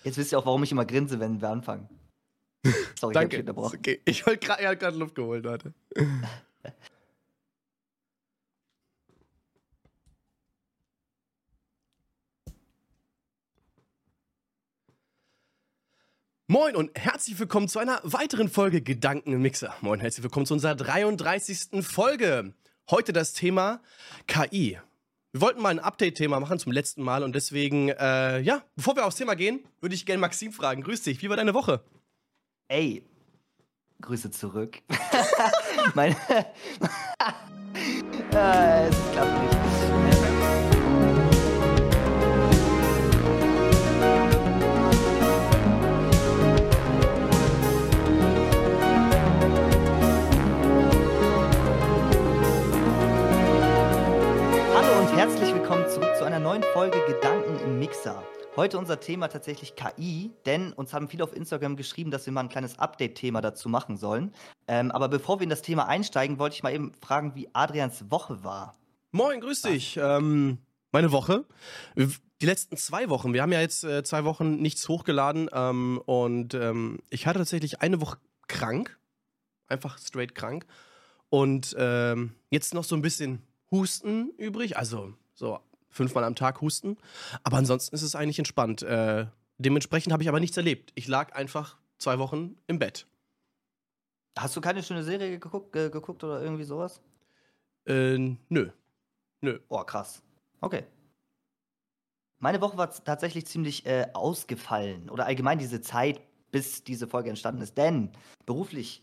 Jetzt wisst ihr auch, warum ich immer grinse, wenn wir anfangen. Sorry, Danke. Ich hab dich unterbrochen. Okay. Ich wollte gerade Luft geholt, warte. Moin und herzlich willkommen zu einer weiteren Folge Gedanken im Mixer. Moin, herzlich willkommen zu unserer 33. Folge. Heute das Thema KI. Wir wollten mal ein Update-Thema machen zum letzten Mal und deswegen, bevor wir aufs Thema gehen, würde ich gerne Maxim fragen. Grüß dich, wie war deine Woche? Ey, Grüße zurück. Es klappt nicht. Hallo und herzlich willkommen zurück zu einer neuen Folge Gedanken im Mixer. Heute unser Thema tatsächlich KI, denn uns haben viele auf Instagram geschrieben, dass wir mal ein kleines Update-Thema dazu machen sollen. Aber bevor wir in das Thema einsteigen, wollte ich mal eben fragen, wie Adrians Woche war. Moin, grüß dich. Meine Woche, die letzten 2 Wochen, wir haben ja jetzt 2 Wochen nichts hochgeladen ich hatte tatsächlich eine Woche krank, einfach straight krank und jetzt noch so ein bisschen Husten übrig, also so 5-mal am Tag husten, aber ansonsten ist es eigentlich entspannt. Dementsprechend habe ich aber nichts erlebt. Ich lag einfach 2 Wochen im Bett. Hast du keine schöne Serie geguckt oder irgendwie sowas? Nö. Oh, krass. Okay. Meine Woche war tatsächlich ziemlich ausgefallen. Oder allgemein diese Zeit, bis diese Folge entstanden ist. Denn beruflich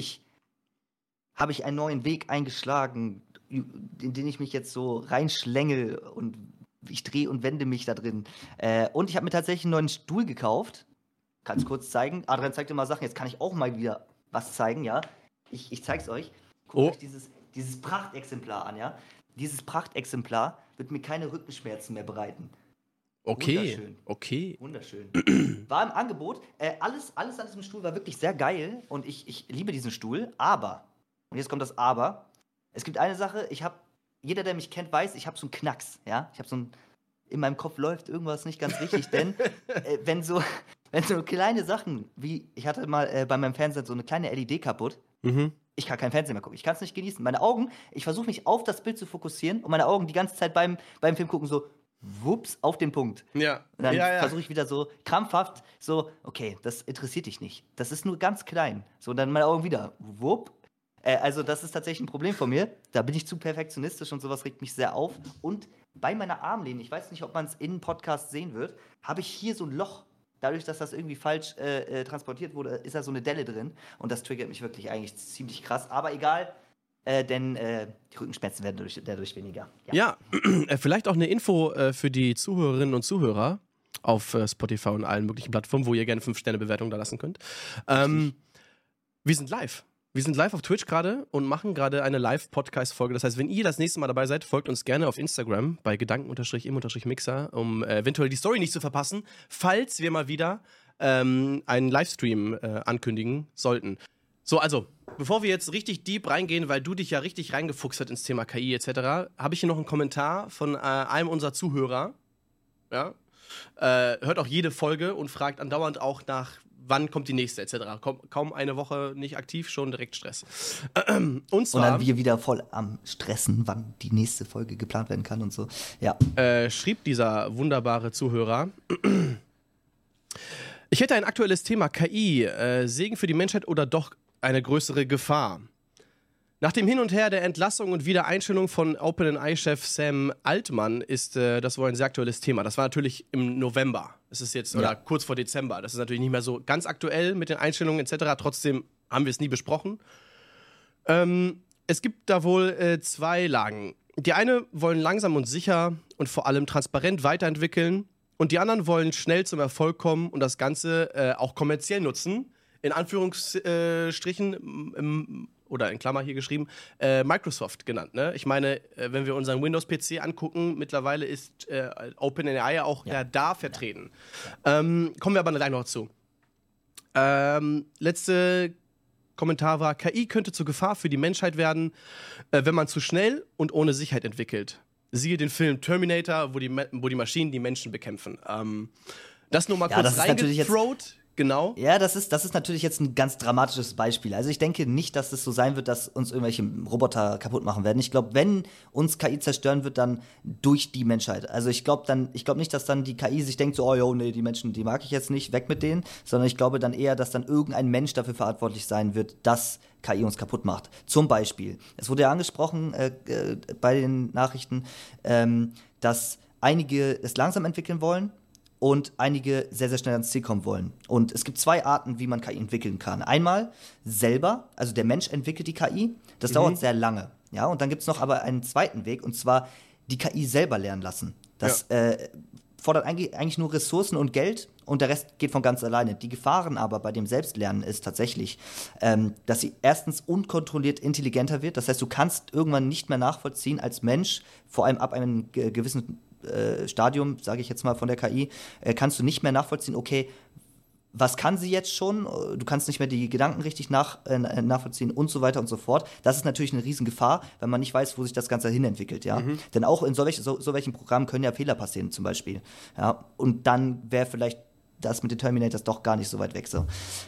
habe ich einen neuen Weg eingeschlagen, in den ich mich jetzt so reinschlängel und ich drehe und wende mich da drin. Und ich habe mir tatsächlich einen neuen Stuhl gekauft. Kann's kurz zeigen. Adrian zeigt immer Sachen. Jetzt kann ich auch mal wieder was zeigen, ja. Ich zeig's euch. Guckt euch dieses Prachtexemplar an, ja. Dieses Prachtexemplar wird mir keine Rückenschmerzen mehr bereiten. Okay. Wunderschön. War im Angebot. Alles an diesem Stuhl war wirklich sehr geil und ich liebe diesen Stuhl. Aber, und jetzt kommt das Aber, es gibt eine Sache, jeder, der mich kennt, weiß, ich habe so einen Knacks, ja. In meinem Kopf läuft irgendwas nicht ganz richtig, denn wenn so kleine Sachen, wie, ich hatte mal bei meinem Fernseher so eine kleine LED kaputt, ich kann kein Fernsehen mehr gucken, ich kann es nicht genießen. Meine Augen, ich versuche mich auf das Bild zu fokussieren und meine Augen die ganze Zeit beim Film gucken so, wups, auf den Punkt. Ja. Und dann versuche ich wieder so krampfhaft, so, okay, das interessiert dich nicht. Das ist nur ganz klein. So, und dann meine Augen wieder, wupp. Also das ist tatsächlich ein Problem von mir. Da bin ich zu perfektionistisch und sowas regt mich sehr auf. Und bei meiner Armlehne, ich weiß nicht, ob man es in Podcast sehen wird, habe ich hier so ein Loch. Dadurch, dass das irgendwie falsch transportiert wurde, ist da so eine Delle drin. Und das triggert mich wirklich eigentlich ziemlich krass. Aber egal, denn die Rückenschmerzen werden dadurch weniger. Ja, vielleicht auch eine Info für die Zuhörerinnen und Zuhörer auf Spotify und allen möglichen Plattformen, wo ihr gerne 5-Sterne-Bewertungen da lassen könnt. Wir sind live. Wir sind live auf Twitch gerade und machen gerade eine Live-Podcast-Folge. Das heißt, wenn ihr das nächste Mal dabei seid, folgt uns gerne auf Instagram bei Gedanken-im-Mixer, um eventuell die Story nicht zu verpassen, falls wir mal wieder einen Livestream ankündigen sollten. So, also, bevor wir jetzt richtig deep reingehen, weil du dich ja richtig reingefuchst hast ins Thema KI etc., habe ich hier noch einen Kommentar von einem unserer Zuhörer. Ja? Hört auch jede Folge und fragt andauernd auch nach, wann kommt die nächste etc. Kaum eine Woche nicht aktiv, schon direkt Stress. Und zwar, dann wir wieder voll am Stressen, wann die nächste Folge geplant werden kann und so. Ja. Schrieb dieser wunderbare Zuhörer: Ich hätte ein aktuelles Thema KI, Segen für die Menschheit oder doch eine größere Gefahr. Nach dem Hin und Her der Entlassung und Wiedereinstellung von OpenAI-Chef Sam Altman ist das wohl ein sehr aktuelles Thema. Das war natürlich im November. Es ist jetzt, oder kurz vor Dezember. Das ist natürlich nicht mehr so ganz aktuell mit den Einstellungen etc. Trotzdem haben wir es nie besprochen. Es gibt da wohl 2 Lagen. Die eine wollen langsam und sicher und vor allem transparent weiterentwickeln. Und die anderen wollen schnell zum Erfolg kommen und das Ganze auch kommerziell nutzen. In Anführungsstrichen oder in Klammer hier geschrieben, Microsoft genannt. Ne? Ich meine, wenn wir unseren Windows-PC angucken, mittlerweile ist OpenAI ja auch da vertreten. Kommen wir aber gleich noch zu. Letzte Kommentar war: KI könnte zur Gefahr für die Menschheit werden, wenn man zu schnell und ohne Sicherheit entwickelt. Siehe den Film Terminator, wo die Maschinen die Menschen bekämpfen. Das nur mal Ja, kurz das ist natürlich jetzt- reingethrowt. Genau. Ja, das ist natürlich jetzt ein ganz dramatisches Beispiel. Also ich denke nicht, dass es so sein wird, dass uns irgendwelche Roboter kaputt machen werden. Ich glaube, wenn uns KI zerstören wird, dann durch die Menschheit. Also ich glaube nicht, dass dann die KI sich denkt, so, oh jo, nee, die Menschen, die mag ich jetzt nicht, weg mit denen, sondern ich glaube dann eher, dass dann irgendein Mensch dafür verantwortlich sein wird, dass KI uns kaputt macht. Zum Beispiel, es wurde ja angesprochen bei den Nachrichten, dass einige es langsam entwickeln wollen und einige sehr, sehr schnell ans Ziel kommen wollen. Und es gibt zwei Arten, wie man KI entwickeln kann. Einmal selber, also der Mensch entwickelt die KI, das dauert sehr lange. Ja, und dann gibt es noch aber einen zweiten Weg, und zwar die KI selber lernen lassen. Das fordert eigentlich nur Ressourcen und Geld und der Rest geht von ganz alleine. Die Gefahren aber bei dem Selbstlernen ist tatsächlich, dass sie erstens unkontrolliert intelligenter wird. Das heißt, du kannst irgendwann nicht mehr nachvollziehen als Mensch, vor allem ab einem gewissen Stadium, sage ich jetzt mal von der KI, kannst du nicht mehr nachvollziehen, okay, was kann sie jetzt schon? Du kannst nicht mehr die Gedanken richtig nachvollziehen und so weiter und so fort. Das ist natürlich eine Riesengefahr, wenn man nicht weiß, wo sich das Ganze hinentwickelt, ja. Denn auch in so welchen Programmen können ja Fehler passieren, zum Beispiel. Ja? Und dann wäre vielleicht das mit den Terminators doch gar nicht so weit weg. So.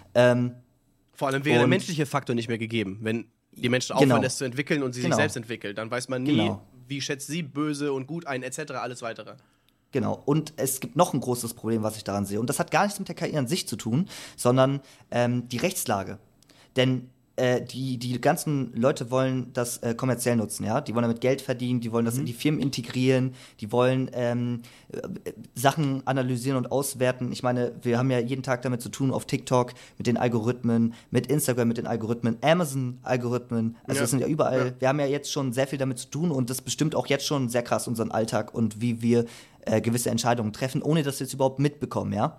Vor allem wäre der menschliche Faktor nicht mehr gegeben. Wenn die Menschen aufhören, es zu entwickeln und sie sich selbst entwickeln, dann weiß man nie, wie schätzt sie böse und gut ein, etc., alles weitere. Genau. Und es gibt noch ein großes Problem, was ich daran sehe. Und das hat gar nichts mit der KI an sich zu tun, sondern die Rechtslage. Denn die ganzen Leute wollen das kommerziell nutzen, ja. Die wollen damit Geld verdienen, die wollen das in die Firmen integrieren, die wollen Sachen analysieren und auswerten. Ich meine, wir haben ja jeden Tag damit zu tun auf TikTok mit den Algorithmen, mit Instagram mit den Algorithmen, Amazon-Algorithmen. Also das sind ja überall. Ja. Wir haben ja jetzt schon sehr viel damit zu tun und das bestimmt auch jetzt schon sehr krass unseren Alltag und wie wir gewisse Entscheidungen treffen, ohne dass wir es überhaupt mitbekommen, ja.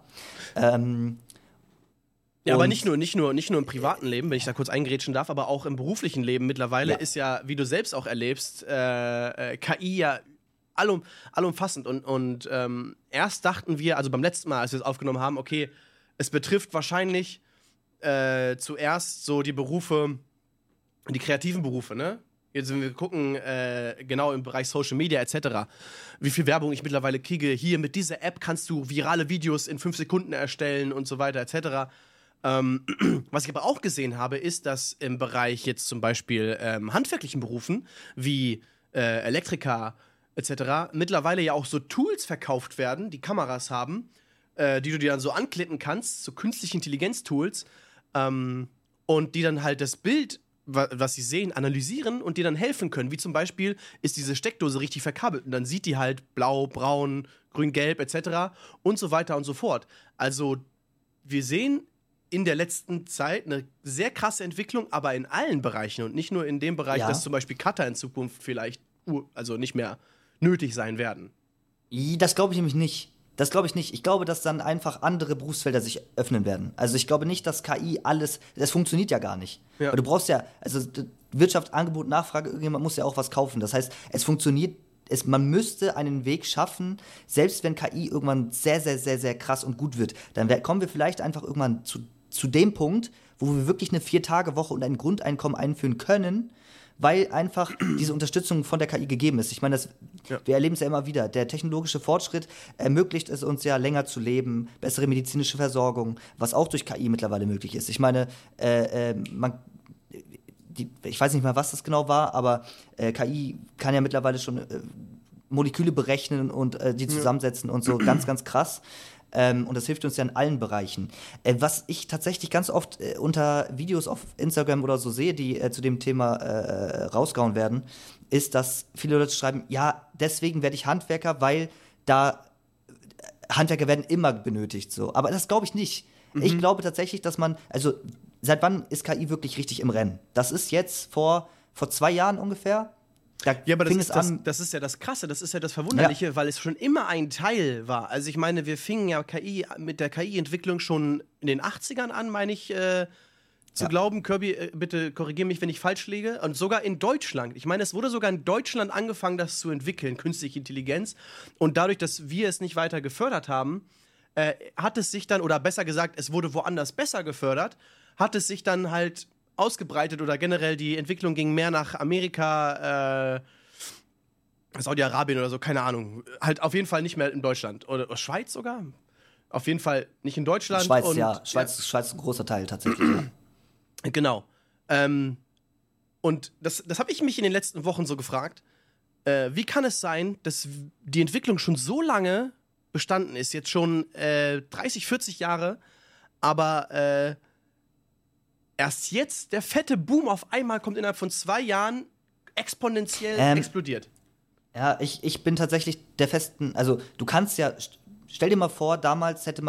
Ja, aber nicht nur im privaten Leben, wenn ich da kurz eingrätschen darf, aber auch im beruflichen Leben mittlerweile ist ja, wie du selbst auch erlebst, KI ja allumfassend. Und erst dachten wir, also beim letzten Mal, als wir es aufgenommen haben, okay, es betrifft wahrscheinlich zuerst so die Berufe, die kreativen Berufe, ne? Jetzt, wenn wir gucken, genau im Bereich Social Media etc., wie viel Werbung ich mittlerweile kriege. Hier mit dieser App kannst du virale Videos in 5 Sekunden erstellen und so weiter etc. Was ich aber auch gesehen habe, ist, dass im Bereich jetzt zum Beispiel handwerklichen Berufen wie Elektriker etc. mittlerweile ja auch so Tools verkauft werden, die Kameras haben, die du dir dann so anklicken kannst, so künstliche Intelligenz-Tools, und die dann halt das Bild, was sie sehen, analysieren und dir dann helfen können. Wie zum Beispiel, ist diese Steckdose richtig verkabelt und dann sieht die halt blau, braun, grün, gelb etc. und so weiter und so fort. Also wir sehen in der letzten Zeit eine sehr krasse Entwicklung, aber in allen Bereichen und nicht nur in dem Bereich, dass zum Beispiel Cutter in Zukunft vielleicht also nicht mehr nötig sein werden. Das glaube ich nämlich nicht. Das glaube ich nicht. Ich glaube, dass dann einfach andere Berufsfelder sich öffnen werden. Also ich glaube nicht, dass KI das funktioniert ja gar nicht. Ja. Weil du brauchst ja, also Wirtschaft, Angebot, Nachfrage, irgendjemand muss ja auch was kaufen. Das heißt, es funktioniert, man müsste einen Weg schaffen, selbst wenn KI irgendwann sehr, sehr, sehr, sehr krass und gut wird, dann kommen wir vielleicht einfach irgendwann zu dem Punkt, wo wir wirklich eine 4-Tage-Woche und ein Grundeinkommen einführen können, weil einfach diese Unterstützung von der KI gegeben ist. Ich meine, wir erleben es ja immer wieder. Der technologische Fortschritt ermöglicht es uns ja, länger zu leben, bessere medizinische Versorgung, was auch durch KI mittlerweile möglich ist. Ich meine, ich weiß nicht mal, was das genau war, aber KI kann ja mittlerweile schon Moleküle berechnen und die zusammensetzen und so. Ganz, ganz krass. Und das hilft uns ja in allen Bereichen. Was ich tatsächlich ganz oft unter Videos auf Instagram oder so sehe, die zu dem Thema rausgehauen werden, ist, dass viele Leute schreiben, ja, deswegen werde ich Handwerker, weil Handwerker werden immer benötigt. So. Aber das glaube ich nicht. Ich glaube tatsächlich, dass also seit wann ist KI wirklich richtig im Rennen? Das ist jetzt vor 2 Jahren ungefähr. Ja, aber das ist ja das Krasse, das ist ja das Verwunderliche, weil es schon immer ein Teil war. Also ich meine, wir fingen ja mit der KI-Entwicklung schon in den 80ern an, meine ich, zu glauben. Kirby, bitte korrigiere mich, wenn ich falsch liege. Und sogar in Deutschland. Ich meine, es wurde sogar in Deutschland angefangen, das zu entwickeln, künstliche Intelligenz. Und dadurch, dass wir es nicht weiter gefördert haben, hat es sich dann, oder besser gesagt, es wurde woanders besser gefördert, hat es sich dann halt ausgebreitet oder generell die Entwicklung ging mehr nach Amerika, Saudi-Arabien oder so, keine Ahnung. Halt auf jeden Fall nicht mehr in Deutschland. Oder Schweiz sogar? Auf jeden Fall nicht in Deutschland. Schweiz, und, ja. Schweiz ist ein großer Teil tatsächlich. Ja. Genau. Und das habe ich mich in den letzten Wochen so gefragt. Wie kann es sein, dass die Entwicklung schon so lange bestanden ist, jetzt schon 30, 40 Jahre, aber erst jetzt der fette Boom auf einmal kommt innerhalb von 2 Jahren exponentiell explodiert. Ja, ich bin tatsächlich der festen, also du kannst ja, stell dir mal vor, damals wäre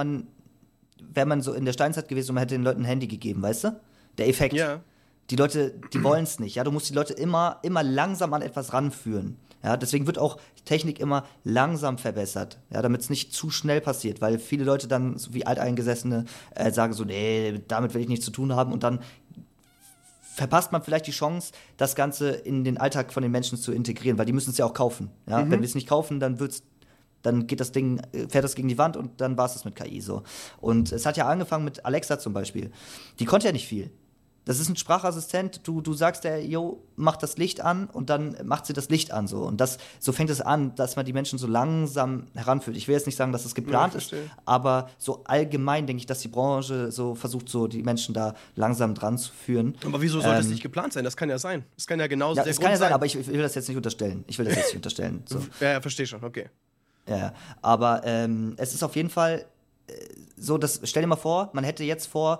man so in der Steinzeit gewesen und man hätte den Leuten ein Handy gegeben, weißt du? Der Effekt. Ja. Die Leute, die wollen es nicht, ja, du musst die Leute immer langsam an etwas ranführen. Ja, deswegen wird auch Technik immer langsam verbessert, ja, damit es nicht zu schnell passiert, weil viele Leute dann, so wie Alteingesessene, sagen so, nee, damit will ich nichts zu tun haben und dann verpasst man vielleicht die Chance, das Ganze in den Alltag von den Menschen zu integrieren, weil die müssen es ja auch kaufen. Ja? Wenn wir es nicht kaufen, dann geht das Ding, fährt das gegen die Wand und dann war es das mit KI so. Und es hat ja angefangen mit Alexa zum Beispiel. Die konnte ja nicht viel. Das ist ein Sprachassistent, du sagst der, yo, mach das Licht an und dann macht sie das Licht an so. Und so fängt es an, dass man die Menschen so langsam heranführt. Ich will jetzt nicht sagen, dass es geplant ist, aber so allgemein denke ich, dass die Branche so versucht, so die Menschen da langsam dran zu führen. Aber wieso sollte es nicht geplant sein? Das kann ja sein. Das kann ja genauso der Grund sein. Ja, es kann ja sein, aber ich will das jetzt nicht unterstellen. So. Ja, verstehe schon, okay. Ja, aber es ist auf jeden Fall so, stell dir mal vor, man hätte jetzt vor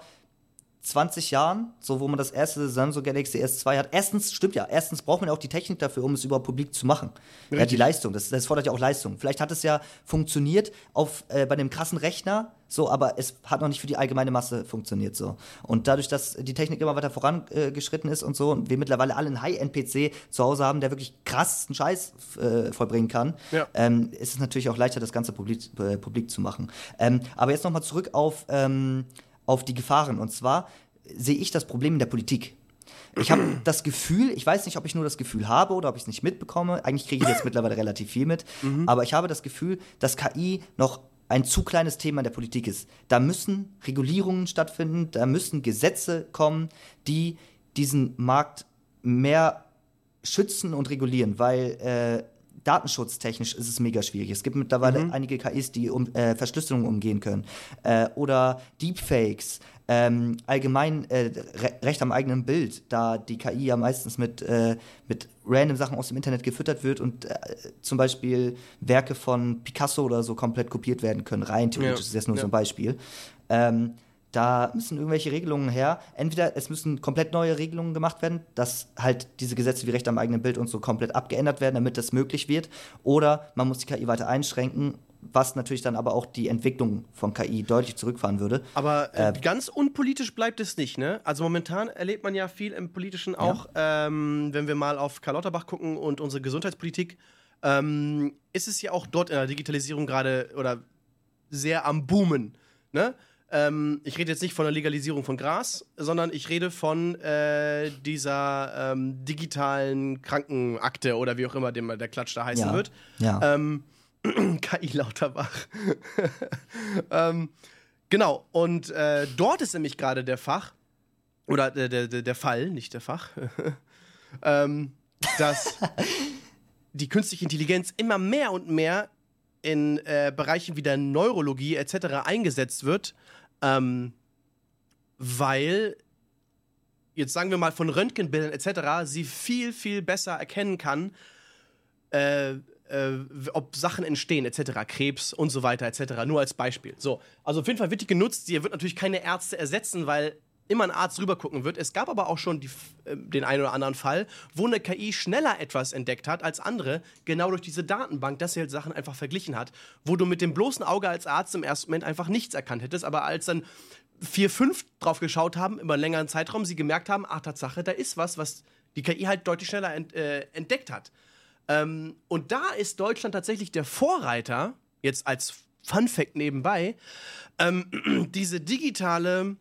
20 Jahren, so wo man das erste Samsung Galaxy S2 hat. Erstens braucht man ja auch die Technik dafür, um es überhaupt publik zu machen. Ja, die Leistung, das fordert ja auch Leistung. Vielleicht hat es ja funktioniert bei einem krassen Rechner, so, aber es hat noch nicht für die allgemeine Masse funktioniert so. Und dadurch, dass die Technik immer weiter vorangeschritten ist und so und wir mittlerweile alle einen High-End-PC zu Hause haben, der wirklich krassesten Scheiß vollbringen kann, ist es natürlich auch leichter, das Ganze publik zu machen. Aber jetzt nochmal zurück auf die Gefahren. Und zwar sehe ich das Problem in der Politik. Ich habe das Gefühl, ich weiß nicht, ob ich nur das Gefühl habe oder ob ich es nicht mitbekomme. Eigentlich kriege ich jetzt mittlerweile relativ viel mit. Aber ich habe das Gefühl, dass KI noch ein zu kleines Thema in der Politik ist. Da müssen Regulierungen stattfinden, da müssen Gesetze kommen, die diesen Markt mehr schützen und regulieren, weil datenschutztechnisch ist es mega schwierig. Es gibt mittlerweile einige KIs, die Verschlüsselung umgehen können. Oder Deepfakes. Allgemein Recht am eigenen Bild, da die KI ja meistens mit random Sachen aus dem Internet gefüttert wird und zum Beispiel Werke von Picasso oder so komplett kopiert werden können. Rein theoretisch ist das nur so ein Beispiel. Da müssen irgendwelche Regelungen her. Entweder es müssen komplett neue Regelungen gemacht werden, dass halt diese Gesetze wie Recht am eigenen Bild und so komplett abgeändert werden, damit das möglich wird. Oder man muss die KI weiter einschränken, was natürlich dann aber auch die Entwicklung von KI deutlich zurückfahren würde. Aber ganz unpolitisch bleibt es nicht, ne? Also momentan erlebt man ja viel im Politischen auch, wenn wir mal auf Karl Lauterbach gucken und unsere Gesundheitspolitik, ist es ja auch dort in der Digitalisierung gerade oder sehr am Boomen, ne? Ich rede jetzt nicht von der Legalisierung von Gras, sondern ich rede von dieser digitalen Krankenakte oder wie auch immer der Klatsch da heißen wird. Ja. KI Lauterbach. Genau, und dort ist nämlich gerade der Fall, nicht der Fach, dass die künstliche Intelligenz immer mehr und mehr in Bereichen wie der Neurologie etc. eingesetzt wird, weil, jetzt sagen wir mal von Röntgenbildern etc., sie viel, viel besser erkennen kann, ob Sachen entstehen etc., Krebs und so weiter etc., nur als Beispiel. So, also auf jeden Fall wird die genutzt, sie wird natürlich keine Ärzte ersetzen, weil immer ein Arzt rüber gucken wird. Es gab aber auch schon den einen oder anderen Fall, wo eine KI schneller etwas entdeckt hat als andere, genau durch diese Datenbank, dass sie halt Sachen einfach verglichen hat, wo du mit dem bloßen Auge als Arzt im ersten Moment einfach nichts erkannt hättest, aber als dann 4, 5 drauf geschaut haben, über einen längeren Zeitraum, sie gemerkt haben, ach, Tatsache, da ist was die KI halt deutlich schneller entdeckt hat. Und da ist Deutschland tatsächlich der Vorreiter, jetzt als Fun-Fact nebenbei, diese digitale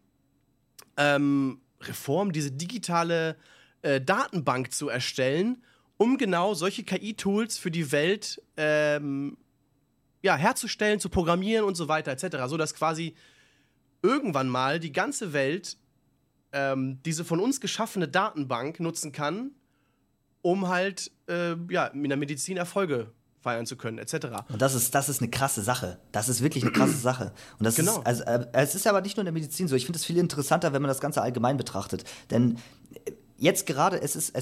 Reform, diese digitale Datenbank zu erstellen, um genau solche KI-Tools für die Welt herzustellen, zu programmieren und so weiter etc., so dass quasi irgendwann mal die ganze Welt diese von uns geschaffene Datenbank nutzen kann, um halt in der Medizin Erfolge feiern zu können, etc. Und das ist eine krasse Sache. Das ist wirklich eine krasse Sache. Und das Genau. ist, also, es ist aber nicht nur in der Medizin so. Ich finde es viel interessanter, wenn man das Ganze allgemein betrachtet. Denn jetzt gerade,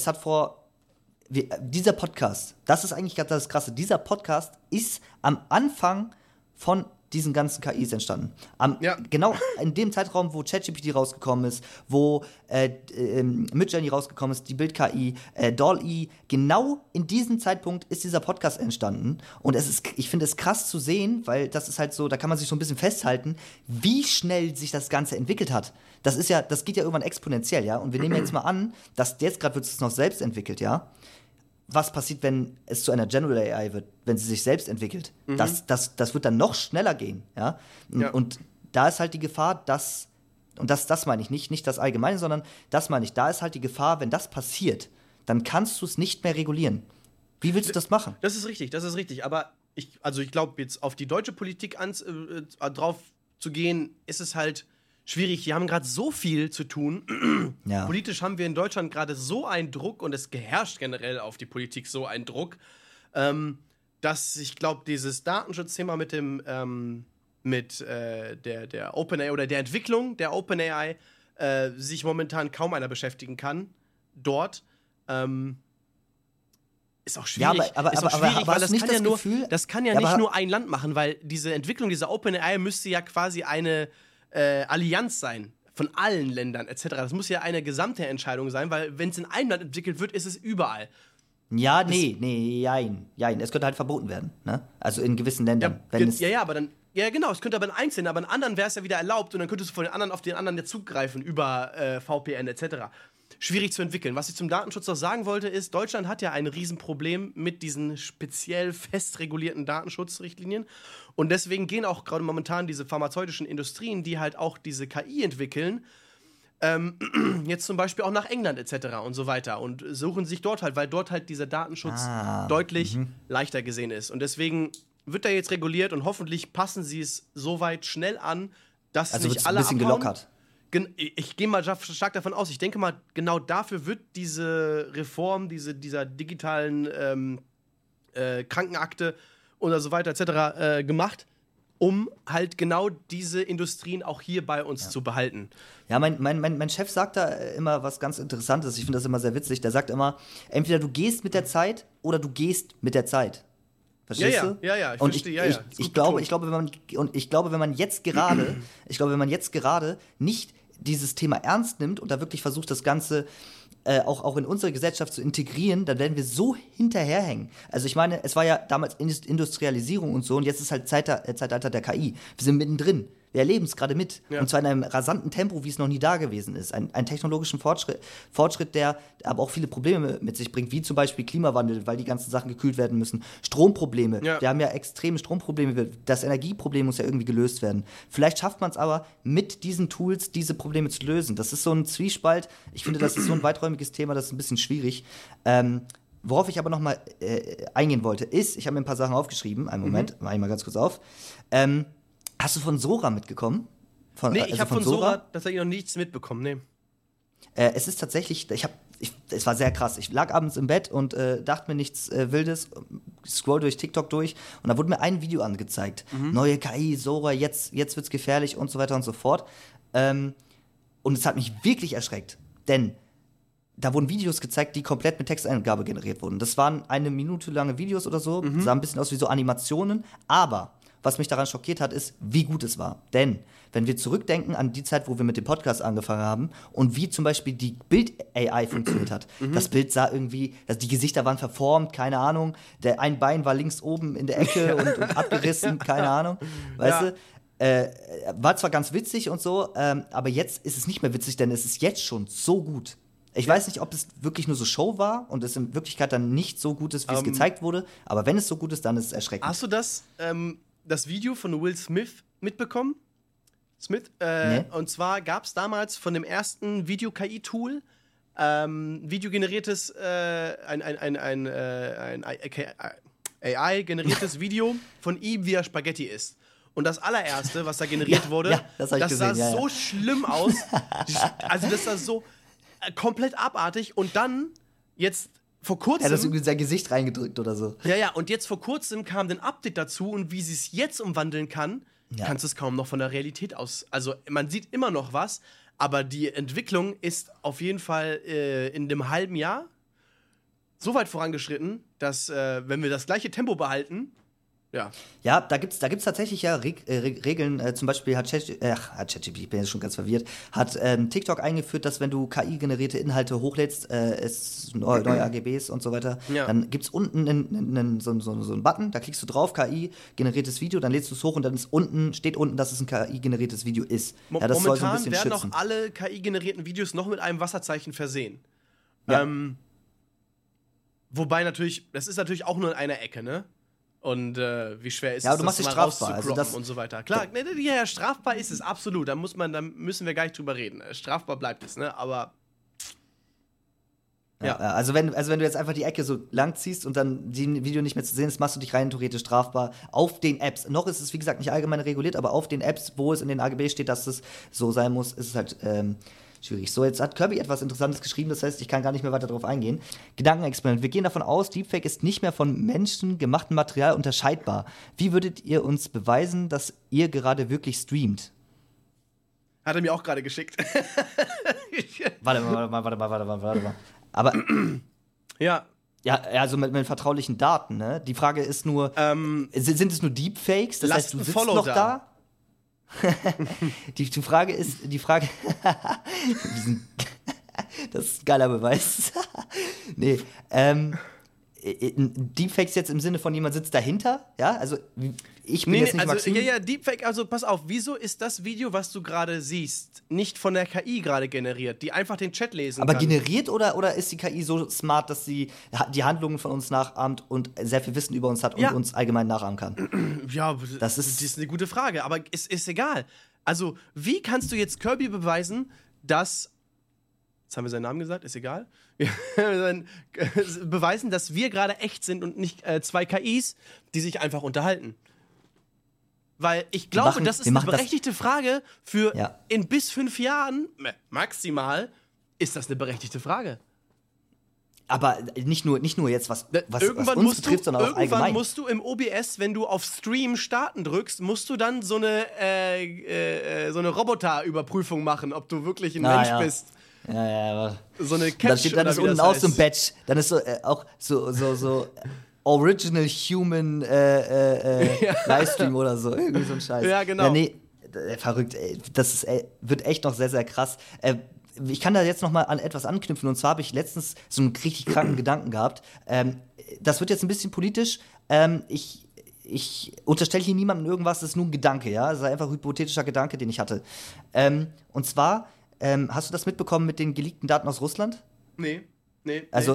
dieser Podcast, das ist eigentlich das Krasse. Dieser Podcast ist am Anfang von diesen ganzen KIs entstanden. Genau in dem Zeitraum, wo ChatGPT rausgekommen ist, wo Midjourney rausgekommen ist, die Bild-KI, DALL-E, genau in diesem Zeitpunkt ist dieser Podcast entstanden. Und ich finde es krass zu sehen, weil das ist halt so, da kann man sich so ein bisschen festhalten, wie schnell sich das Ganze entwickelt hat. Das geht ja irgendwann exponentiell, ja. Und wir nehmen jetzt mal an, dass jetzt gerade wird es noch selbst entwickelt, ja. Was passiert, wenn es zu einer General AI wird, wenn sie sich selbst entwickelt? Das wird dann noch schneller gehen, ja? Und da ist halt die Gefahr, das meine ich nicht das Allgemeine, sondern das meine ich, da ist halt die Gefahr, wenn das passiert, dann kannst du es nicht mehr regulieren. Wie willst du das machen? Das ist richtig, aber ich glaube, jetzt auf die deutsche Politik drauf zu gehen, ist es halt schwierig. Die haben gerade so viel zu tun. Ja. Politisch haben wir in Deutschland gerade so einen Druck und es herrscht generell auf die Politik so ein Druck, dass ich glaube, dieses Datenschutzthema mit der OpenAI oder der Entwicklung der OpenAI sich momentan kaum einer beschäftigen kann. Dort ist auch schwierig. Ja, weil das kann ja nicht nur ein Land machen, weil diese Entwicklung dieser OpenAI müsste ja quasi eine Allianz sein von allen Ländern etc. Das muss ja eine gesamte Entscheidung sein, weil wenn es in einem Land entwickelt wird, ist es überall. Ja, jein. Es könnte halt verboten werden, ne? Also in gewissen Ländern. Genau, es könnte aber in einzelnen, aber in anderen wäre es ja wieder erlaubt und dann könntest du von den anderen auf den anderen ja zugreifen über VPN etc. Schwierig zu entwickeln. Was ich zum Datenschutz noch sagen wollte, ist, Deutschland hat ja ein Riesenproblem mit diesen speziell fest regulierten Datenschutzrichtlinien. Und deswegen gehen auch gerade momentan diese pharmazeutischen Industrien, die halt auch diese KI entwickeln, jetzt zum Beispiel auch nach England etc. und so weiter und suchen sich dort halt, weil dort halt dieser Datenschutz deutlich leichter gesehen ist. Und deswegen wird er jetzt reguliert und hoffentlich passen sie es soweit schnell an, dass nicht alle ein bisschen gelockert. Ich gehe mal stark davon aus, ich denke mal, genau dafür wird diese Reform, dieser digitalen Krankenakte oder so weiter etc. Gemacht, um halt genau diese Industrien auch hier bei uns zu behalten. Ja, mein Chef sagt da immer was ganz Interessantes, ich finde das immer sehr witzig, der sagt immer, entweder du gehst mit der Zeit oder du gehst mit der Zeit. Verstehst du? Ja, ich verstehe, ich glaube, wenn man jetzt gerade nicht dieses Thema ernst nimmt und da wirklich versucht, das Ganze auch in unsere Gesellschaft zu integrieren, dann werden wir so hinterherhängen. Also ich meine, es war ja damals Industrialisierung und so und jetzt ist halt Zeitalter der KI. Wir sind mittendrin. Wir erleben es gerade mit. Ja. Und zwar in einem rasanten Tempo, wie es noch nie da gewesen ist. Ein technologischen Fortschritt, der aber auch viele Probleme mit sich bringt, wie zum Beispiel Klimawandel, weil die ganzen Sachen gekühlt werden müssen. Stromprobleme. Ja. Wir haben ja extreme Stromprobleme. Das Energieproblem muss ja irgendwie gelöst werden. Vielleicht schafft man es aber, mit diesen Tools diese Probleme zu lösen. Das ist so ein Zwiespalt. Ich finde, das ist so ein weiträumiges Thema, das ist ein bisschen schwierig. Worauf ich aber noch mal eingehen wollte, ist, ich habe mir ein paar Sachen aufgeschrieben. Einen Moment, mache ich mal ganz kurz auf. Hast du von Sora mitbekommen? Nee, ich habe von Sora tatsächlich noch nichts mitbekommen, nee. Es ist tatsächlich, es war sehr krass. Ich lag abends im Bett und dachte mir nichts Wildes, scroll durch TikTok durch und da wurde mir ein Video angezeigt. Neue KI, Sora, jetzt wird's gefährlich und so weiter und so fort. Und es hat mich wirklich erschreckt, denn da wurden Videos gezeigt, die komplett mit Texteingabe generiert wurden. Das waren 1 Minute lange Videos oder so, sah ein bisschen aus wie so Animationen, aber was mich daran schockiert hat, ist, wie gut es war. Denn, wenn wir zurückdenken an die Zeit, wo wir mit dem Podcast angefangen haben und wie zum Beispiel die Bild-AI funktioniert hat. Das Bild sah irgendwie, also die Gesichter waren verformt, keine Ahnung. Ein Bein war links oben in der Ecke und abgerissen, keine Ahnung. Weißt du? War zwar ganz witzig und so, aber jetzt ist es nicht mehr witzig, denn es ist jetzt schon so gut. Ich weiß nicht, ob es wirklich nur so Show war und es in Wirklichkeit dann nicht so gut ist, wie es gezeigt wurde. Aber wenn es so gut ist, dann ist es erschreckend. Hast du das Video von Will Smith mitbekommen? Nee. Und zwar gab es damals von dem ersten Video-KI-Tool videogeneriertes, ein AI-generiertes Video von ihm, wie er Spaghetti isst. Und das allererste, was da generiert wurde, das sah so schlimm aus. Also das sah so komplett abartig. Und dann, jetzt vor Er hat das kurzem. irgendwie in sein Gesicht reingedrückt oder so. Ja, und jetzt vor kurzem kam ein Update dazu und wie sie es jetzt umwandeln kann, Ja. kannst du es kaum noch von der Realität aus. Also, man sieht immer noch was, aber die Entwicklung ist auf jeden Fall in dem halben Jahr so weit vorangeschritten, dass, wenn wir das gleiche Tempo behalten, ja. Ja, da gibt's tatsächlich ja Regeln. Zum Beispiel hat ChatGPT, ich bin jetzt schon ganz verwirrt, hat TikTok eingeführt, dass wenn du KI-generierte Inhalte hochlädst, es neue AGBs und so weiter, Ja. dann gibt's unten so einen Button, da klickst du drauf, KI-generiertes Video, dann lädst du es hoch und dann steht unten, dass es ein KI-generiertes Video ist. Ja, das soll so ein Momentan bisschen werden schützen. auch alle KI-generierten Videos noch mit einem Wasserzeichen versehen. Ja. Wobei natürlich, das ist natürlich auch nur in einer Ecke, ne? Und wie schwer ist Ja, es, aber du machst das dich mal strafbar, also rauszukroppen das- und so weiter. Klar, ja, strafbar ist es, absolut. Da müssen wir gar nicht drüber reden. Strafbar bleibt es, ne? Aber Ja, also wenn du jetzt einfach die Ecke so lang ziehst und dann die Video nicht mehr zu sehen ist, machst du dich rein theoretisch strafbar auf den Apps. Noch ist es, wie gesagt, nicht allgemein reguliert, aber auf den Apps, wo es in den AGB steht, dass es so sein muss, ist es halt schwierig. So, jetzt hat Kirby etwas Interessantes geschrieben, das heißt, ich kann gar nicht mehr weiter darauf eingehen. Gedankenexperiment. Wir gehen davon aus, Deepfake ist nicht mehr von menschengemachten Material unterscheidbar. Wie würdet ihr uns beweisen, dass ihr gerade wirklich streamt? hat er mir auch gerade geschickt. Warte mal. Aber Ja, ja, also mit vertraulichen Daten, ne? Die Frage ist nur, sind es nur Deepfakes? Das lasst heißt, du ein sitzt Follow noch da. da? die Frage ist, das ist ein geiler Beweis. Nee, Deepfakes jetzt im Sinne von jemand sitzt dahinter, ja? Also ich bin jetzt nicht Maxim. Deepfake, also pass auf, wieso ist das Video, was du gerade siehst, nicht von der KI gerade generiert, die einfach den Chat lesen Aber kann? generiert oder ist die KI so smart, dass sie die Handlungen von uns nachahmt und sehr viel Wissen über uns hat und Ja. uns allgemein nachahmen kann? Ja, Das das ist- ist eine gute Frage, aber es ist egal. Also, wie kannst du jetzt Kirby beweisen, dass. Jetzt haben wir seinen Namen gesagt, ist egal. Beweisen, dass wir gerade echt sind und nicht zwei KIs, die sich einfach unterhalten. Weil ich glaube, das ist eine berechtigte Frage für Ja. in bis 5 Jahren, maximal, ist das eine berechtigte Frage. Aber nicht nur jetzt, was Irgendwann uns musst betrifft, sondern auch irgendwann allgemein. musst du im OBS, wenn du auf Stream starten drückst, musst du dann so eine Roboterüberprüfung machen, ob du wirklich ein Mensch bist. Ja, aber So eine dann Catch steht dann oder ist wie unten das auch so ein heißt. Badge. Dann ist so auch so Original Human Livestream oder so. Irgendwie so ein Scheiß. Ja, genau. Ja, nee, verrückt, ey. Das ist, wird echt noch sehr, sehr krass. Ich kann da jetzt noch mal an etwas anknüpfen. Und zwar habe ich letztens so einen richtig kranken Gedanken gehabt. Das wird jetzt ein bisschen politisch. Ich unterstelle hier niemandem irgendwas, das ist nur ein Gedanke, ja? Das ist einfach ein hypothetischer Gedanke, den ich hatte. Und zwar, hast du das mitbekommen mit den geleakten Daten aus Russland? Nee. Also,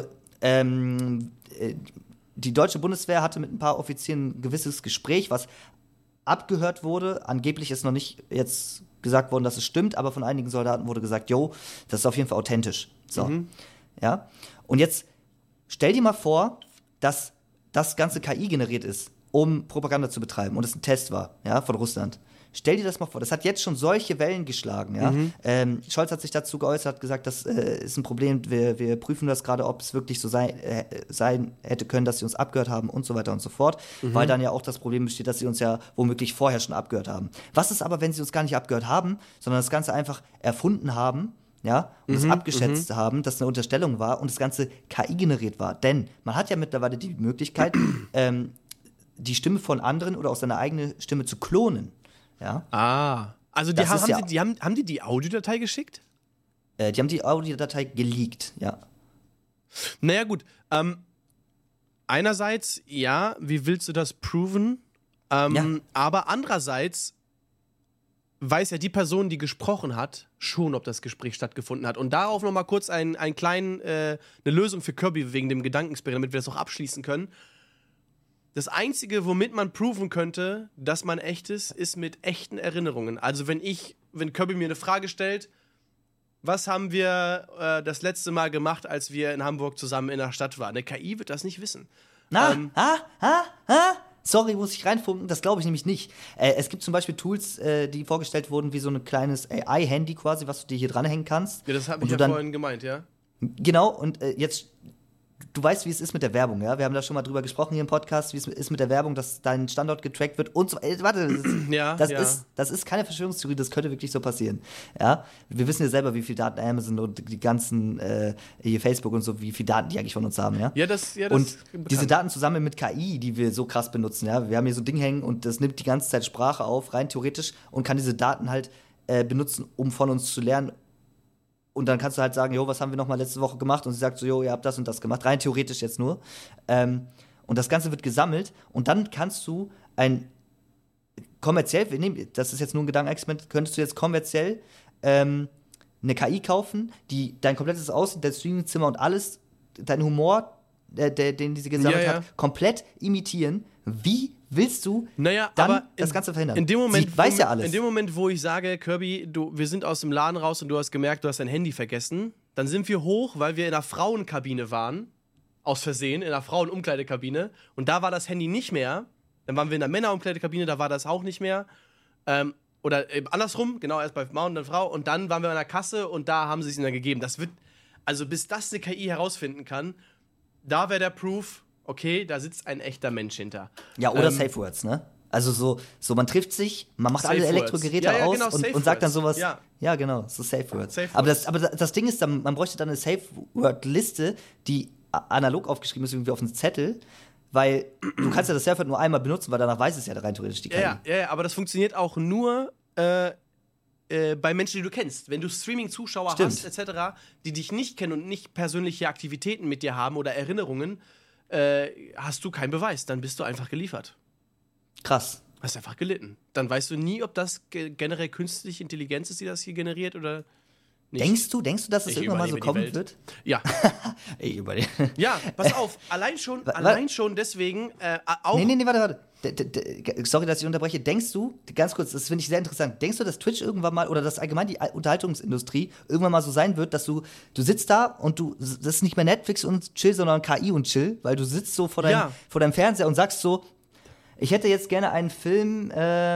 die deutsche Bundeswehr hatte mit ein paar Offizieren ein gewisses Gespräch, was abgehört wurde. Angeblich ist noch nicht jetzt gesagt worden, dass es stimmt, aber von einigen Soldaten wurde gesagt, yo, das ist auf jeden Fall authentisch. So. Ja. Und jetzt stell dir mal vor, dass das Ganze KI generiert ist, um Propaganda zu betreiben und es ein Test war, ja, von Russland. Stell dir das mal vor, das hat jetzt schon solche Wellen geschlagen, ja. Scholz hat sich dazu geäußert, hat gesagt, das ist ein Problem, wir prüfen das gerade, ob es wirklich so sein hätte können, dass sie uns abgehört haben und so weiter und so fort, weil dann ja auch das Problem besteht, dass sie uns ja womöglich vorher schon abgehört haben. Was ist aber, wenn sie uns gar nicht abgehört haben, sondern das Ganze einfach erfunden haben, ja, und es abgeschätzt haben, dass eine Unterstellung war und das Ganze KI generiert war? Denn man hat ja mittlerweile die Möglichkeit, die Stimme von anderen oder auch seine eigene Stimme zu klonen. Ja? Also Das ist haben die Audiodatei geschickt? Die haben die Audiodatei geleakt, ja. Naja, gut. Einerseits, ja, wie willst du das proven? Ja. Aber andererseits weiß ja die Person, die gesprochen hat, schon, ob das Gespräch stattgefunden hat. Und darauf noch mal kurz eine Lösung für Kirby wegen dem Gedankenexperiment, damit wir das auch abschließen können. Das Einzige, womit man proven könnte, dass man echt ist mit echten Erinnerungen. Also wenn Kirby mir eine Frage stellt, was haben wir das letzte Mal gemacht, als wir in Hamburg zusammen in der Stadt waren? Eine KI wird das nicht wissen. Sorry, muss ich reinfunken, das glaube ich nämlich nicht. Es gibt zum Beispiel Tools, die vorgestellt wurden, wie so ein kleines AI-Handy quasi, was du dir hier dranhängen kannst. Ja, das habe Und ich du ja dann- vorhin gemeint, ja. Genau, und jetzt du weißt, wie es ist mit der Werbung, ja? Wir haben da schon mal drüber gesprochen hier im Podcast, wie es ist mit der Werbung, dass dein Standort getrackt wird und so. Warte, das ist keine Verschwörungstheorie, das könnte wirklich so passieren. Ja? Wir wissen ja selber, wie viel Daten Amazon und die ganzen hier Facebook und so, wie viel Daten die eigentlich von uns haben, ja? Das und diese Daten zusammen mit KI, die wir so krass benutzen, ja? Wir haben hier so ein Ding hängen und das nimmt die ganze Zeit Sprache auf, rein theoretisch, und kann diese Daten halt benutzen, um von uns zu lernen. Und dann kannst du halt sagen, jo, was haben wir noch mal letzte Woche gemacht? Und sie sagt so, jo, ihr habt das und das gemacht. Rein theoretisch jetzt nur. Und das Ganze wird gesammelt. Und dann kannst du das ist jetzt nur ein Gedankenexperiment, könntest du jetzt kommerziell eine KI kaufen, die dein komplettes Aussehen, dein Streamingzimmer und alles, dein Humor, den sie gesammelt hat, komplett imitieren. Wie willst du dann aber das Ganze verhindern? In dem Moment, sie weiß ja alles. In dem Moment, wo ich sage, Kirby, wir sind aus dem Laden raus und du hast gemerkt, du hast dein Handy vergessen, dann sind wir hoch, weil wir in einer Frauenkabine waren, aus Versehen, in einer Frauenumkleidekabine, und da war das Handy nicht mehr. Dann waren wir in der Männerumkleidekabine, da war das auch nicht mehr. Oder andersrum, genau, erst bei Mann und dann Frau, und dann waren wir an der Kasse und da haben sie es ihnen dann gegeben. Das wird, also bis das eine KI herausfinden kann, da wäre der Proof, okay, da sitzt ein echter Mensch hinter. Ja, oder Safe Words, ne? Also so man trifft sich, man macht alle Elektrogeräte aus genau, und sagt dann sowas. Ja, genau, so Safe Words. Safe aber das Ding ist, man bräuchte dann eine Safe Word-Liste, die analog aufgeschrieben ist, irgendwie auf einem Zettel, weil du kannst ja das Safe Word nur einmal benutzen, weil danach weiß es ja rein theoretisch die KI. Ja, aber das funktioniert auch nur bei Menschen, die du kennst. Wenn du Streaming-Zuschauer hast, etc., die dich nicht kennen und nicht persönliche Aktivitäten mit dir haben oder Erinnerungen, hast du keinen Beweis. Dann bist du einfach geliefert. Krass. Hast einfach gelitten. Dann weißt du nie, ob das generell künstliche Intelligenz ist, die das hier generiert oder nicht. Denkst du, dass es irgendwann mal so kommen wird? Ja. Ja, pass auf. Allein schon deswegen auch. Nee, warte. Sorry, dass ich unterbreche. Denkst du, ganz kurz, das finde ich sehr interessant, denkst du, dass Twitch irgendwann mal oder dass allgemein die Unterhaltungsindustrie irgendwann mal so sein wird, dass du sitzt da und das ist nicht mehr Netflix und Chill, sondern KI und Chill, weil du sitzt so vor deinem Fernseher und sagst so, ich hätte jetzt gerne einen Film,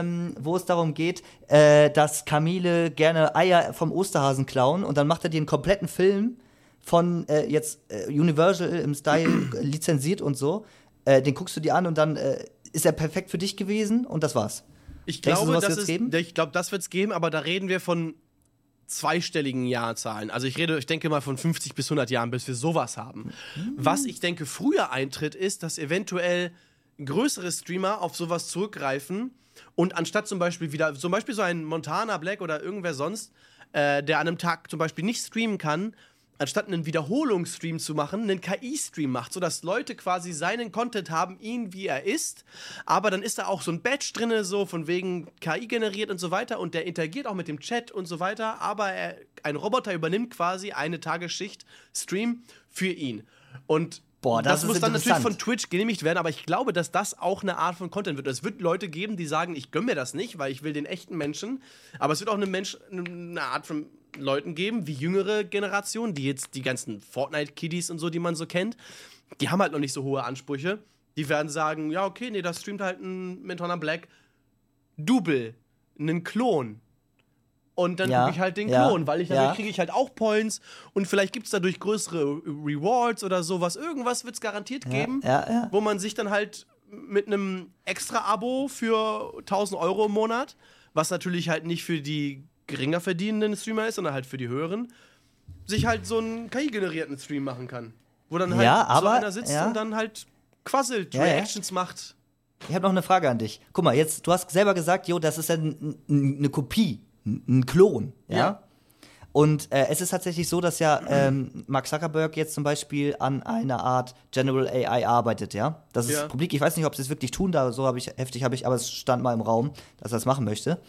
wo es darum geht, dass Kamele gerne Eier vom Osterhasen klauen, und dann macht er dir einen kompletten Film von Universal im Style lizenziert und so. Den guckst du dir an und dann ist er perfekt für dich gewesen und das war's. Ich glaube, das wird es geben, aber da reden wir von zweistelligen Jahrzahlen. Also ich denke mal von 50 bis 100 Jahren, bis wir sowas haben. Was ich denke früher eintritt, ist, dass eventuell größere Streamer auf sowas zurückgreifen und anstatt zum Beispiel so ein Montana Black oder irgendwer sonst, der an einem Tag zum Beispiel nicht streamen kann, anstatt einen Wiederholungsstream zu machen, einen KI-Stream macht, sodass Leute quasi seinen Content haben, ihn wie er ist, aber dann ist da auch so ein Badge drin, so von wegen KI generiert und so weiter, und der interagiert auch mit dem Chat und so weiter, aber ein Roboter übernimmt quasi eine Tagesschicht Stream für ihn. Und das muss dann natürlich von Twitch genehmigt werden, aber ich glaube, dass das auch eine Art von Content wird. Es wird Leute geben, die sagen, ich gönne mir das nicht, weil ich will den echten Menschen, aber es wird auch eine Art von Leuten geben, wie jüngere Generationen, die jetzt die ganzen Fortnite-Kiddies und so, die man so kennt, die haben halt noch nicht so hohe Ansprüche. Die werden sagen, ja, okay, nee, das streamt halt ein Montana Black Double, einen Klon. Und dann gucke ich halt den Klon, weil dadurch kriege ich halt auch Points und vielleicht gibt es dadurch größere Rewards oder sowas. Irgendwas wird es garantiert geben, wo man sich dann halt mit einem Extra-Abo für 1.000 Euro im Monat, was natürlich halt nicht für die geringer verdienenden Streamer ist, sondern halt für die höheren, sich halt so einen KI-generierten Stream machen kann. Wo dann halt so einer sitzt und dann halt quasselt, Reactions macht. Ich habe noch eine Frage an dich. Guck mal, jetzt, du hast selber gesagt, das ist ja eine Kopie, ein Klon, ja? Und es ist tatsächlich so, dass Mark Zuckerberg jetzt zum Beispiel an einer Art General AI arbeitet, ja? Das ist publik, ich weiß nicht, ob sie es wirklich tun, aber es stand mal im Raum, dass er das machen möchte.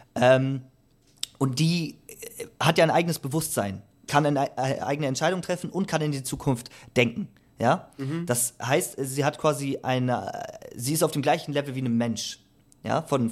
Und die hat ja ein eigenes Bewusstsein, kann eine eigene Entscheidung treffen und kann in die Zukunft denken. Ja? Das heißt, sie hat quasi sie ist auf dem gleichen Level wie ein Mensch. Ja? Von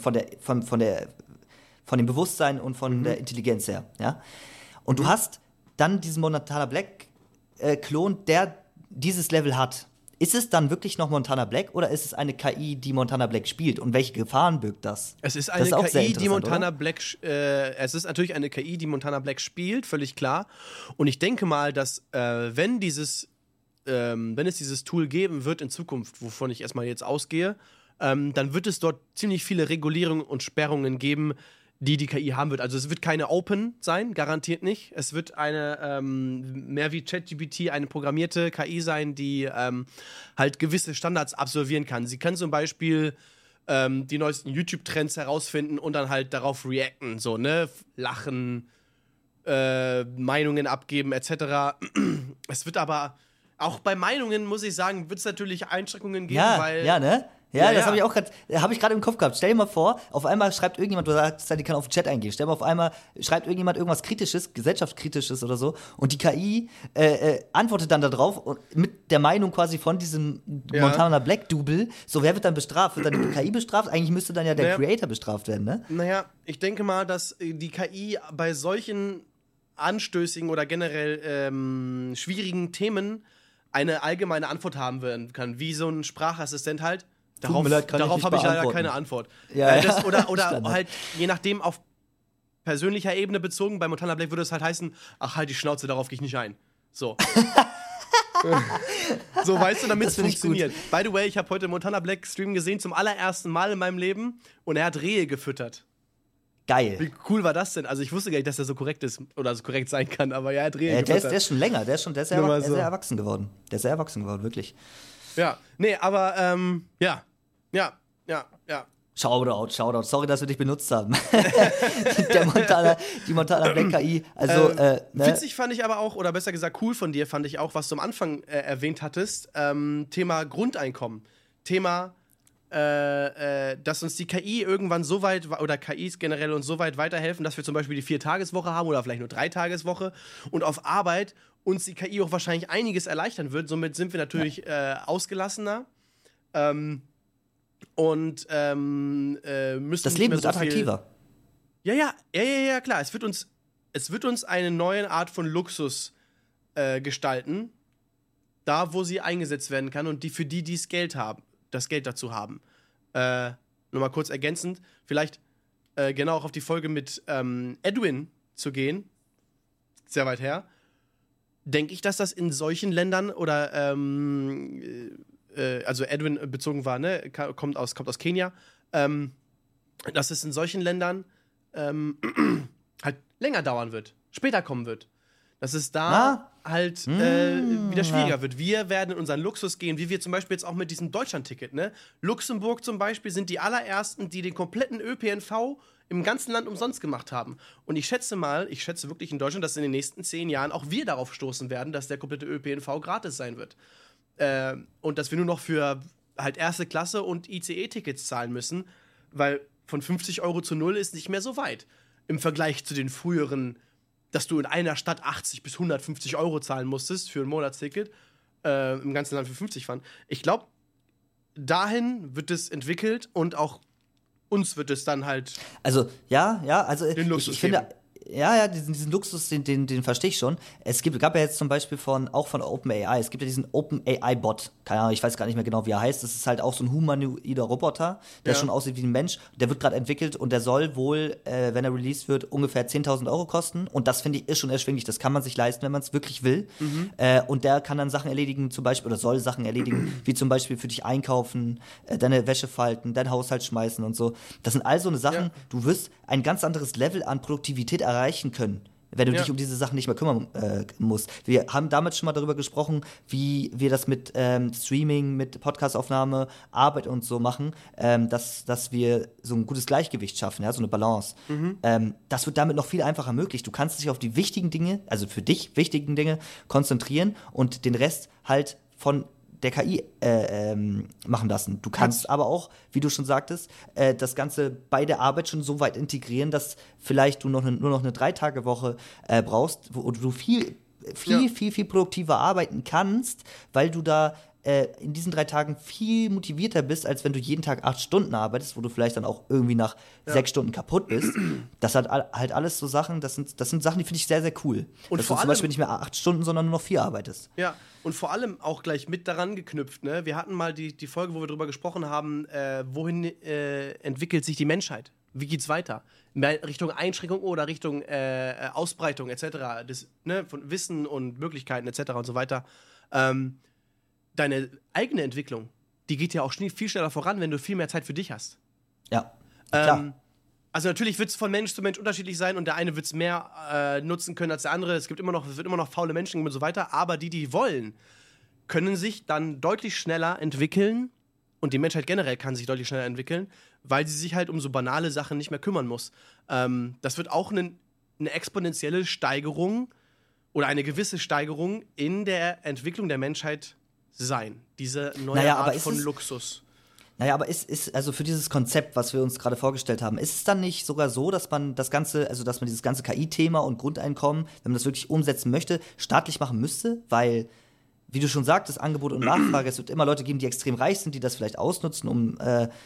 dem Bewusstsein und von der Intelligenz her. Ja? Und du hast dann diesen Montana Black Klon, der dieses Level hat. Ist es dann wirklich noch Montana Black oder ist es eine KI, die Montana Black spielt? Und welche Gefahren birgt das? Es ist eine KI, die Montana Black. Es ist natürlich eine KI, die Montana Black spielt, völlig klar. Und ich denke mal, dass wenn dieses wenn es dieses Tool geben wird in Zukunft, wovon ich erstmal jetzt ausgehe, dann wird es dort ziemlich viele Regulierungen und Sperrungen geben, die KI haben wird. Also es wird keine Open sein, garantiert nicht. Es wird eine, mehr wie ChatGPT, eine programmierte KI sein, die halt gewisse Standards absolvieren kann. Sie kann zum Beispiel die neuesten YouTube-Trends herausfinden und dann halt darauf reacten, so, ne? Lachen, Meinungen abgeben, etc. Es wird aber, auch bei Meinungen, muss ich sagen, wird es natürlich Einschränkungen geben, weil... Ja, ne? Ja, das habe ich auch gerade im Kopf gehabt. Stell dir mal vor, auf einmal schreibt irgendjemand, du sagst, die kann auf den Chat eingehen. Stell dir mal auf einmal, schreibt irgendjemand irgendwas Kritisches, gesellschaftskritisches oder so, und die KI antwortet dann darauf und mit der Meinung quasi von diesem Montana Black Double. So, wer wird dann bestraft? Wird dann die KI bestraft? Eigentlich müsste dann ja der Creator bestraft werden, ne? Naja, ich denke mal, dass die KI bei solchen anstößigen oder generell schwierigen Themen eine allgemeine Antwort haben werden kann, wie so ein Sprachassistent halt. Darauf habe ich leider keine Antwort. Ja, oder halt, je nachdem, auf persönlicher Ebene bezogen, bei Montana Black würde es halt heißen, ach, halt die Schnauze, darauf gehe ich nicht ein. So. So, weißt du, damit es funktioniert. By the way, ich habe heute Montana Black Stream gesehen, zum allerersten Mal in meinem Leben, und er hat Rehe gefüttert. Geil. Wie cool war das denn? Also ich wusste gar nicht, dass er so korrekt ist oder so korrekt sein kann, aber ja, er hat Rehe gefüttert. Der ist schon länger, der ist sehr erwachsen geworden. Der ist sehr erwachsen geworden, wirklich. Ja, nee, aber, ja. Shoutout. Sorry, dass wir dich benutzt haben. Die Montana Black KI. Also, ne? Witzig fand ich aber auch, oder besser gesagt cool von dir fand ich auch, was du am Anfang erwähnt hattest, Thema Grundeinkommen. Thema, dass uns die KI irgendwann so weit, oder KIs generell uns so weit weiterhelfen, dass wir zum Beispiel die 4-Tageswoche haben oder vielleicht nur 3-Tageswoche und auf Arbeit uns die KI auch wahrscheinlich einiges erleichtern wird. Somit sind wir natürlich ausgelassener. Und müssen das Leben wird attraktiver. Ja, klar. Es wird uns eine neue Art von Luxus gestalten, da wo sie eingesetzt werden kann und für die das Geld dazu haben. Nur mal kurz ergänzend, vielleicht genau auch auf die Folge mit Edwin zu gehen, sehr weit her, denke ich, dass das in solchen Ländern oder also Edwin bezogen war, ne, kommt aus Kenia, dass es in solchen Ländern halt länger dauern wird, später kommen wird. Dass es da halt wieder schwieriger wird. Wir werden in unseren Luxus gehen, wie wir zum Beispiel jetzt auch mit diesem Deutschland-Ticket, ne? Luxemburg zum Beispiel sind die allerersten, die den kompletten ÖPNV im ganzen Land umsonst gemacht haben. Und ich schätze wirklich in Deutschland, dass in den nächsten 10 Jahren auch wir darauf stoßen werden, dass der komplette ÖPNV gratis sein wird. Und dass wir nur noch für halt erste Klasse und ICE-Tickets zahlen müssen, weil von 50 Euro zu 0 ist nicht mehr so weit. Im Vergleich zu den früheren, dass du in einer Stadt 80 bis 150 Euro zahlen musstest für ein Monatsticket, im ganzen Land für 50 fahren. Ich glaube, dahin wird es entwickelt und auch uns wird es dann halt also den Luxus ich finde, diesen Luxus, den verstehe ich schon. Gab ja jetzt zum Beispiel von OpenAI, es gibt ja diesen OpenAI-Bot. Keine Ahnung, ich weiß gar nicht mehr genau, wie er heißt. Das ist halt auch so ein humanoider Roboter, der schon aussieht wie ein Mensch. Der wird gerade entwickelt und der soll wohl, wenn er released wird, ungefähr 10.000 Euro kosten. Und das, finde ich, ist schon erschwinglich. Das kann man sich leisten, wenn man es wirklich will. Und der kann dann Sachen erledigen, zum Beispiel, oder soll Sachen erledigen, wie zum Beispiel für dich einkaufen, deine Wäsche falten, deinen Haushalt schmeißen und so. Das sind all so eine Sachen, du wirst ein ganz anderes Level an Produktivität erreichen können, wenn du dich um diese Sachen nicht mehr kümmern musst. Wir haben damals schon mal darüber gesprochen, wie wir das mit Streaming, mit Podcastaufnahme, Arbeit und so machen, dass wir so ein gutes Gleichgewicht schaffen, ja, so eine Balance. Das wird damit noch viel einfacher möglich. Du kannst dich auf die wichtigen Dinge, also für dich wichtigen Dinge, konzentrieren und den Rest halt von der KI machen lassen. Du kannst aber auch, wie du schon sagtest, das Ganze bei der Arbeit schon so weit integrieren, dass vielleicht du nur noch eine 3-Tage-Woche brauchst, wo du viel produktiver arbeiten kannst, weil du da in diesen 3 Tagen viel motivierter bist, als wenn du jeden Tag 8 Stunden arbeitest, wo du vielleicht dann auch irgendwie nach 6 Stunden kaputt bist. Das hat halt alles so Sachen, das sind Sachen, die finde ich sehr, sehr cool. Und dass vor du zum Beispiel nicht mehr 8 Stunden, sondern nur noch 4 arbeitest. Ja, und vor allem auch gleich mit daran geknüpft, ne? Wir hatten mal die Folge, wo wir drüber gesprochen haben, wohin entwickelt sich die Menschheit? Wie geht's weiter? Richtung Einschränkung oder Richtung Ausbreitung etc. Von Wissen und Möglichkeiten etc. und so weiter. deine eigene Entwicklung, die geht ja auch viel schneller voran, wenn du viel mehr Zeit für dich hast. Ja, klar. Also natürlich wird es von Mensch zu Mensch unterschiedlich sein und der eine wird es mehr nutzen können als der andere. Es wird immer noch faule Menschen und so weiter, aber die wollen, können sich dann deutlich schneller entwickeln und die Menschheit generell kann sich deutlich schneller entwickeln, weil sie sich halt um so banale Sachen nicht mehr kümmern muss. Das wird auch eine exponentielle Steigerung oder eine gewisse Steigerung in der Entwicklung der Menschheit sein. Diese neue Art von Luxus. Naja, aber also für dieses Konzept, was wir uns gerade vorgestellt haben, ist es dann nicht sogar so, dass man dass man dieses ganze KI-Thema und Grundeinkommen, wenn man das wirklich umsetzen möchte, staatlich machen müsste? Weil, wie du schon sagtest, Angebot und Nachfrage, es wird immer Leute geben, die extrem reich sind, die das vielleicht ausnutzen,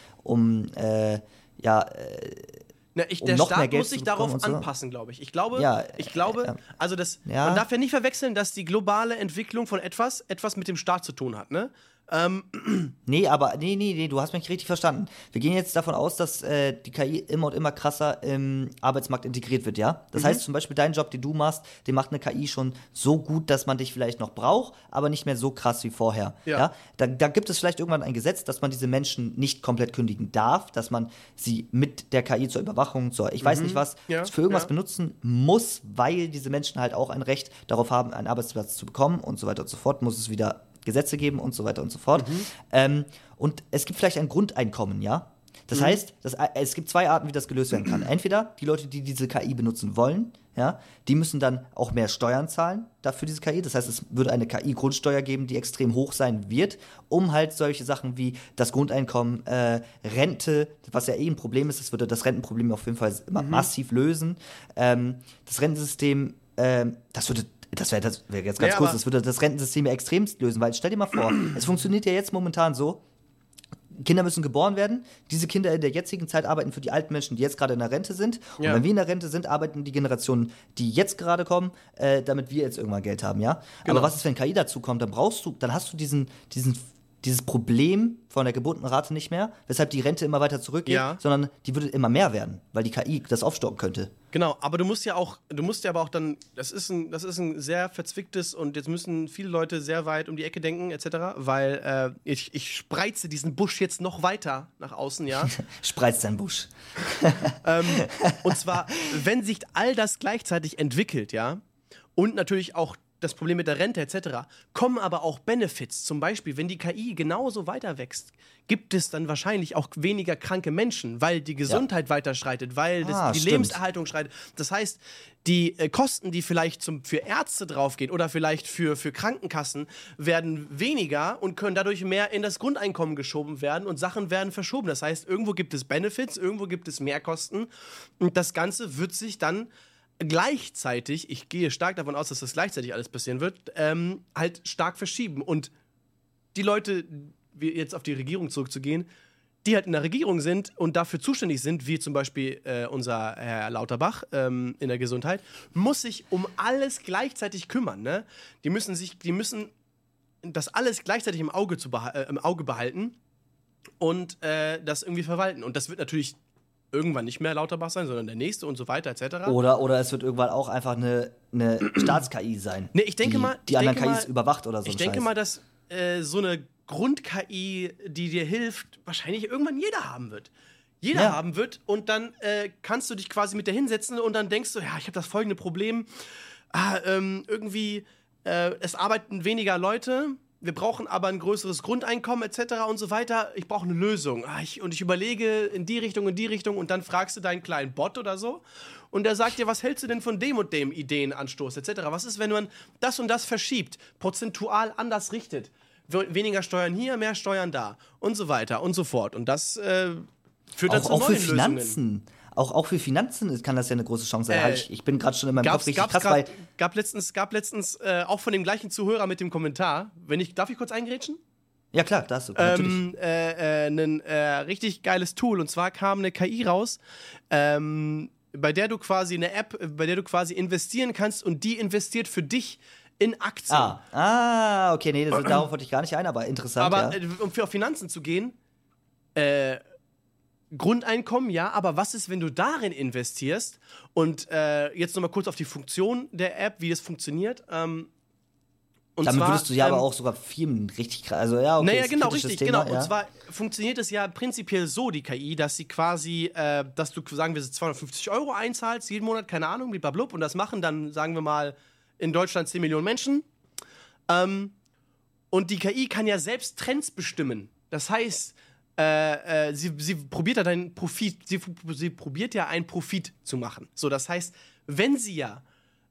der Staat muss sich darauf anpassen, glaube ich. Ich glaube, also man darf ja nicht verwechseln, dass die globale Entwicklung von etwas mit dem Staat zu tun hat, ne? Nee, du hast mich richtig verstanden. Wir gehen jetzt davon aus, dass die KI immer und immer krasser im Arbeitsmarkt integriert wird, ja? Das heißt zum Beispiel, deinen Job, den du machst, den macht eine KI schon so gut, dass man dich vielleicht noch braucht, aber nicht mehr so krass wie vorher. Ja? Da gibt es vielleicht irgendwann ein Gesetz, dass man diese Menschen nicht komplett kündigen darf, dass man sie mit der KI zur Überwachung, ich weiß nicht was, für irgendwas benutzen muss, weil diese Menschen halt auch ein Recht darauf haben, einen Arbeitsplatz zu bekommen und so weiter und so fort, muss es wieder Gesetze geben und so weiter und so fort. Und es gibt vielleicht ein Grundeinkommen, ja? Das heißt, es gibt zwei Arten, wie das gelöst werden kann. Entweder die Leute, die diese KI benutzen wollen, ja, die müssen dann auch mehr Steuern zahlen dafür diese KI. Das heißt, es würde eine KI-Grundsteuer geben, die extrem hoch sein wird, um halt solche Sachen wie das Grundeinkommen, Rente, was ja ein Problem ist, das würde das Rentenproblem auf jeden Fall massiv lösen. Das Rentensystem, das wäre jetzt ganz kurz, das würde das Rentensystem ja extremst lösen, weil stell dir mal vor, es funktioniert ja jetzt momentan so, Kinder müssen geboren werden, diese Kinder in der jetzigen Zeit arbeiten für die alten Menschen, die jetzt gerade in der Rente sind, und wenn wir in der Rente sind, arbeiten die Generationen, die jetzt gerade kommen, damit wir jetzt irgendwann Geld haben, ja? Genau. Aber was ist, wenn KI dazu kommt, dann hast du dieses Problem von der Geburtenrate nicht mehr, weshalb die Rente immer weiter zurückgeht, sondern die würde immer mehr werden, weil die KI das aufstocken könnte. Genau, aber du musst ja aber auch dann, das ist ein sehr verzwicktes und jetzt müssen viele Leute sehr weit um die Ecke denken, etc., weil ich spreize diesen Busch jetzt noch weiter nach außen, ja. Spreiz deinen Busch. Und zwar, wenn sich all das gleichzeitig entwickelt, ja, und natürlich auch das Problem mit der Rente etc., kommen aber auch Benefits. Zum Beispiel, wenn die KI genauso weiter wächst, gibt es dann wahrscheinlich auch weniger kranke Menschen, weil die Gesundheit weiter schreitet, weil die Lebenserhaltung schreitet. Das heißt, die Kosten, die vielleicht für Ärzte draufgehen oder vielleicht für Krankenkassen, werden weniger und können dadurch mehr in das Grundeinkommen geschoben werden und Sachen werden verschoben. Das heißt, irgendwo gibt es Benefits, irgendwo gibt es Mehrkosten und das Ganze wird sich dann gleichzeitig, ich gehe stark davon aus, dass das gleichzeitig alles passieren wird, halt stark verschieben. Und die Leute, wie jetzt auf die Regierung zurückzugehen, die halt in der Regierung sind und dafür zuständig sind, wie zum Beispiel unser Herr Lauterbach in der Gesundheit, muss sich um alles gleichzeitig kümmern. Ne? Die müssen das alles gleichzeitig im Auge behalten und das irgendwie verwalten. Und das wird natürlich irgendwann nicht mehr Lauterbach sein, sondern der nächste und so weiter, etc. Oder es wird irgendwann auch einfach eine Staats-KI sein, nee, die anderen KIs überwacht oder so. Ich denke mal, dass so eine Grund-KI, die dir hilft, wahrscheinlich irgendwann jeder haben wird. Haben wird und dann kannst du dich quasi mit der hinsetzen und dann denkst du, ja, ich habe das folgende Problem, es arbeiten weniger Leute, wir brauchen aber ein größeres Grundeinkommen etc. und so weiter. Ich brauche eine Lösung. Und ich überlege in die Richtung und dann fragst du deinen kleinen Bot oder so und der sagt dir, was hältst du denn von dem und dem Ideenanstoß etc. Was ist, wenn man das und das verschiebt, prozentual anders richtet? Weniger Steuern hier, mehr Steuern da und so weiter und so fort. Und das führt dann zu neuen Lösungen. Finanzen. Auch für Finanzen kann das ja eine große Chance sein. Ich bin gerade schon in meinem Kopf richtig krass, weil gab letztens auch von dem gleichen Zuhörer mit dem Kommentar, darf ich kurz eingrätschen? Ja klar, darfst du, natürlich. Ein richtig geiles Tool, und zwar kam eine KI raus, bei der du quasi eine App, bei der du quasi investieren kannst und die investiert für dich in Aktien. Okay, nee, darauf wollte ich gar nicht ein, aber interessant. Aber um auf Finanzen zu gehen, Grundeinkommen, ja, aber was ist, wenn du darin investierst? Und jetzt nochmal kurz auf die Funktion der App, wie das funktioniert. Und Und Damit zwar, würdest du ja aber auch sogar Firmen richtig krass. Also ja, okay, naja, ist ein genau, kritisches richtig, Thema, genau. ja. Und zwar funktioniert es ja prinzipiell so, die KI, dass sie quasi, dass du, sagen wir, 250 € einzahlst, jeden Monat, keine Ahnung, blablabla, und das machen dann, sagen wir mal, in Deutschland 10 Millionen Menschen. Und die KI kann ja selbst Trends bestimmen. Das heißt, sie probiert ja deinen Profit, sie probiert ja einen Profit zu machen. So, das heißt, wenn sie ja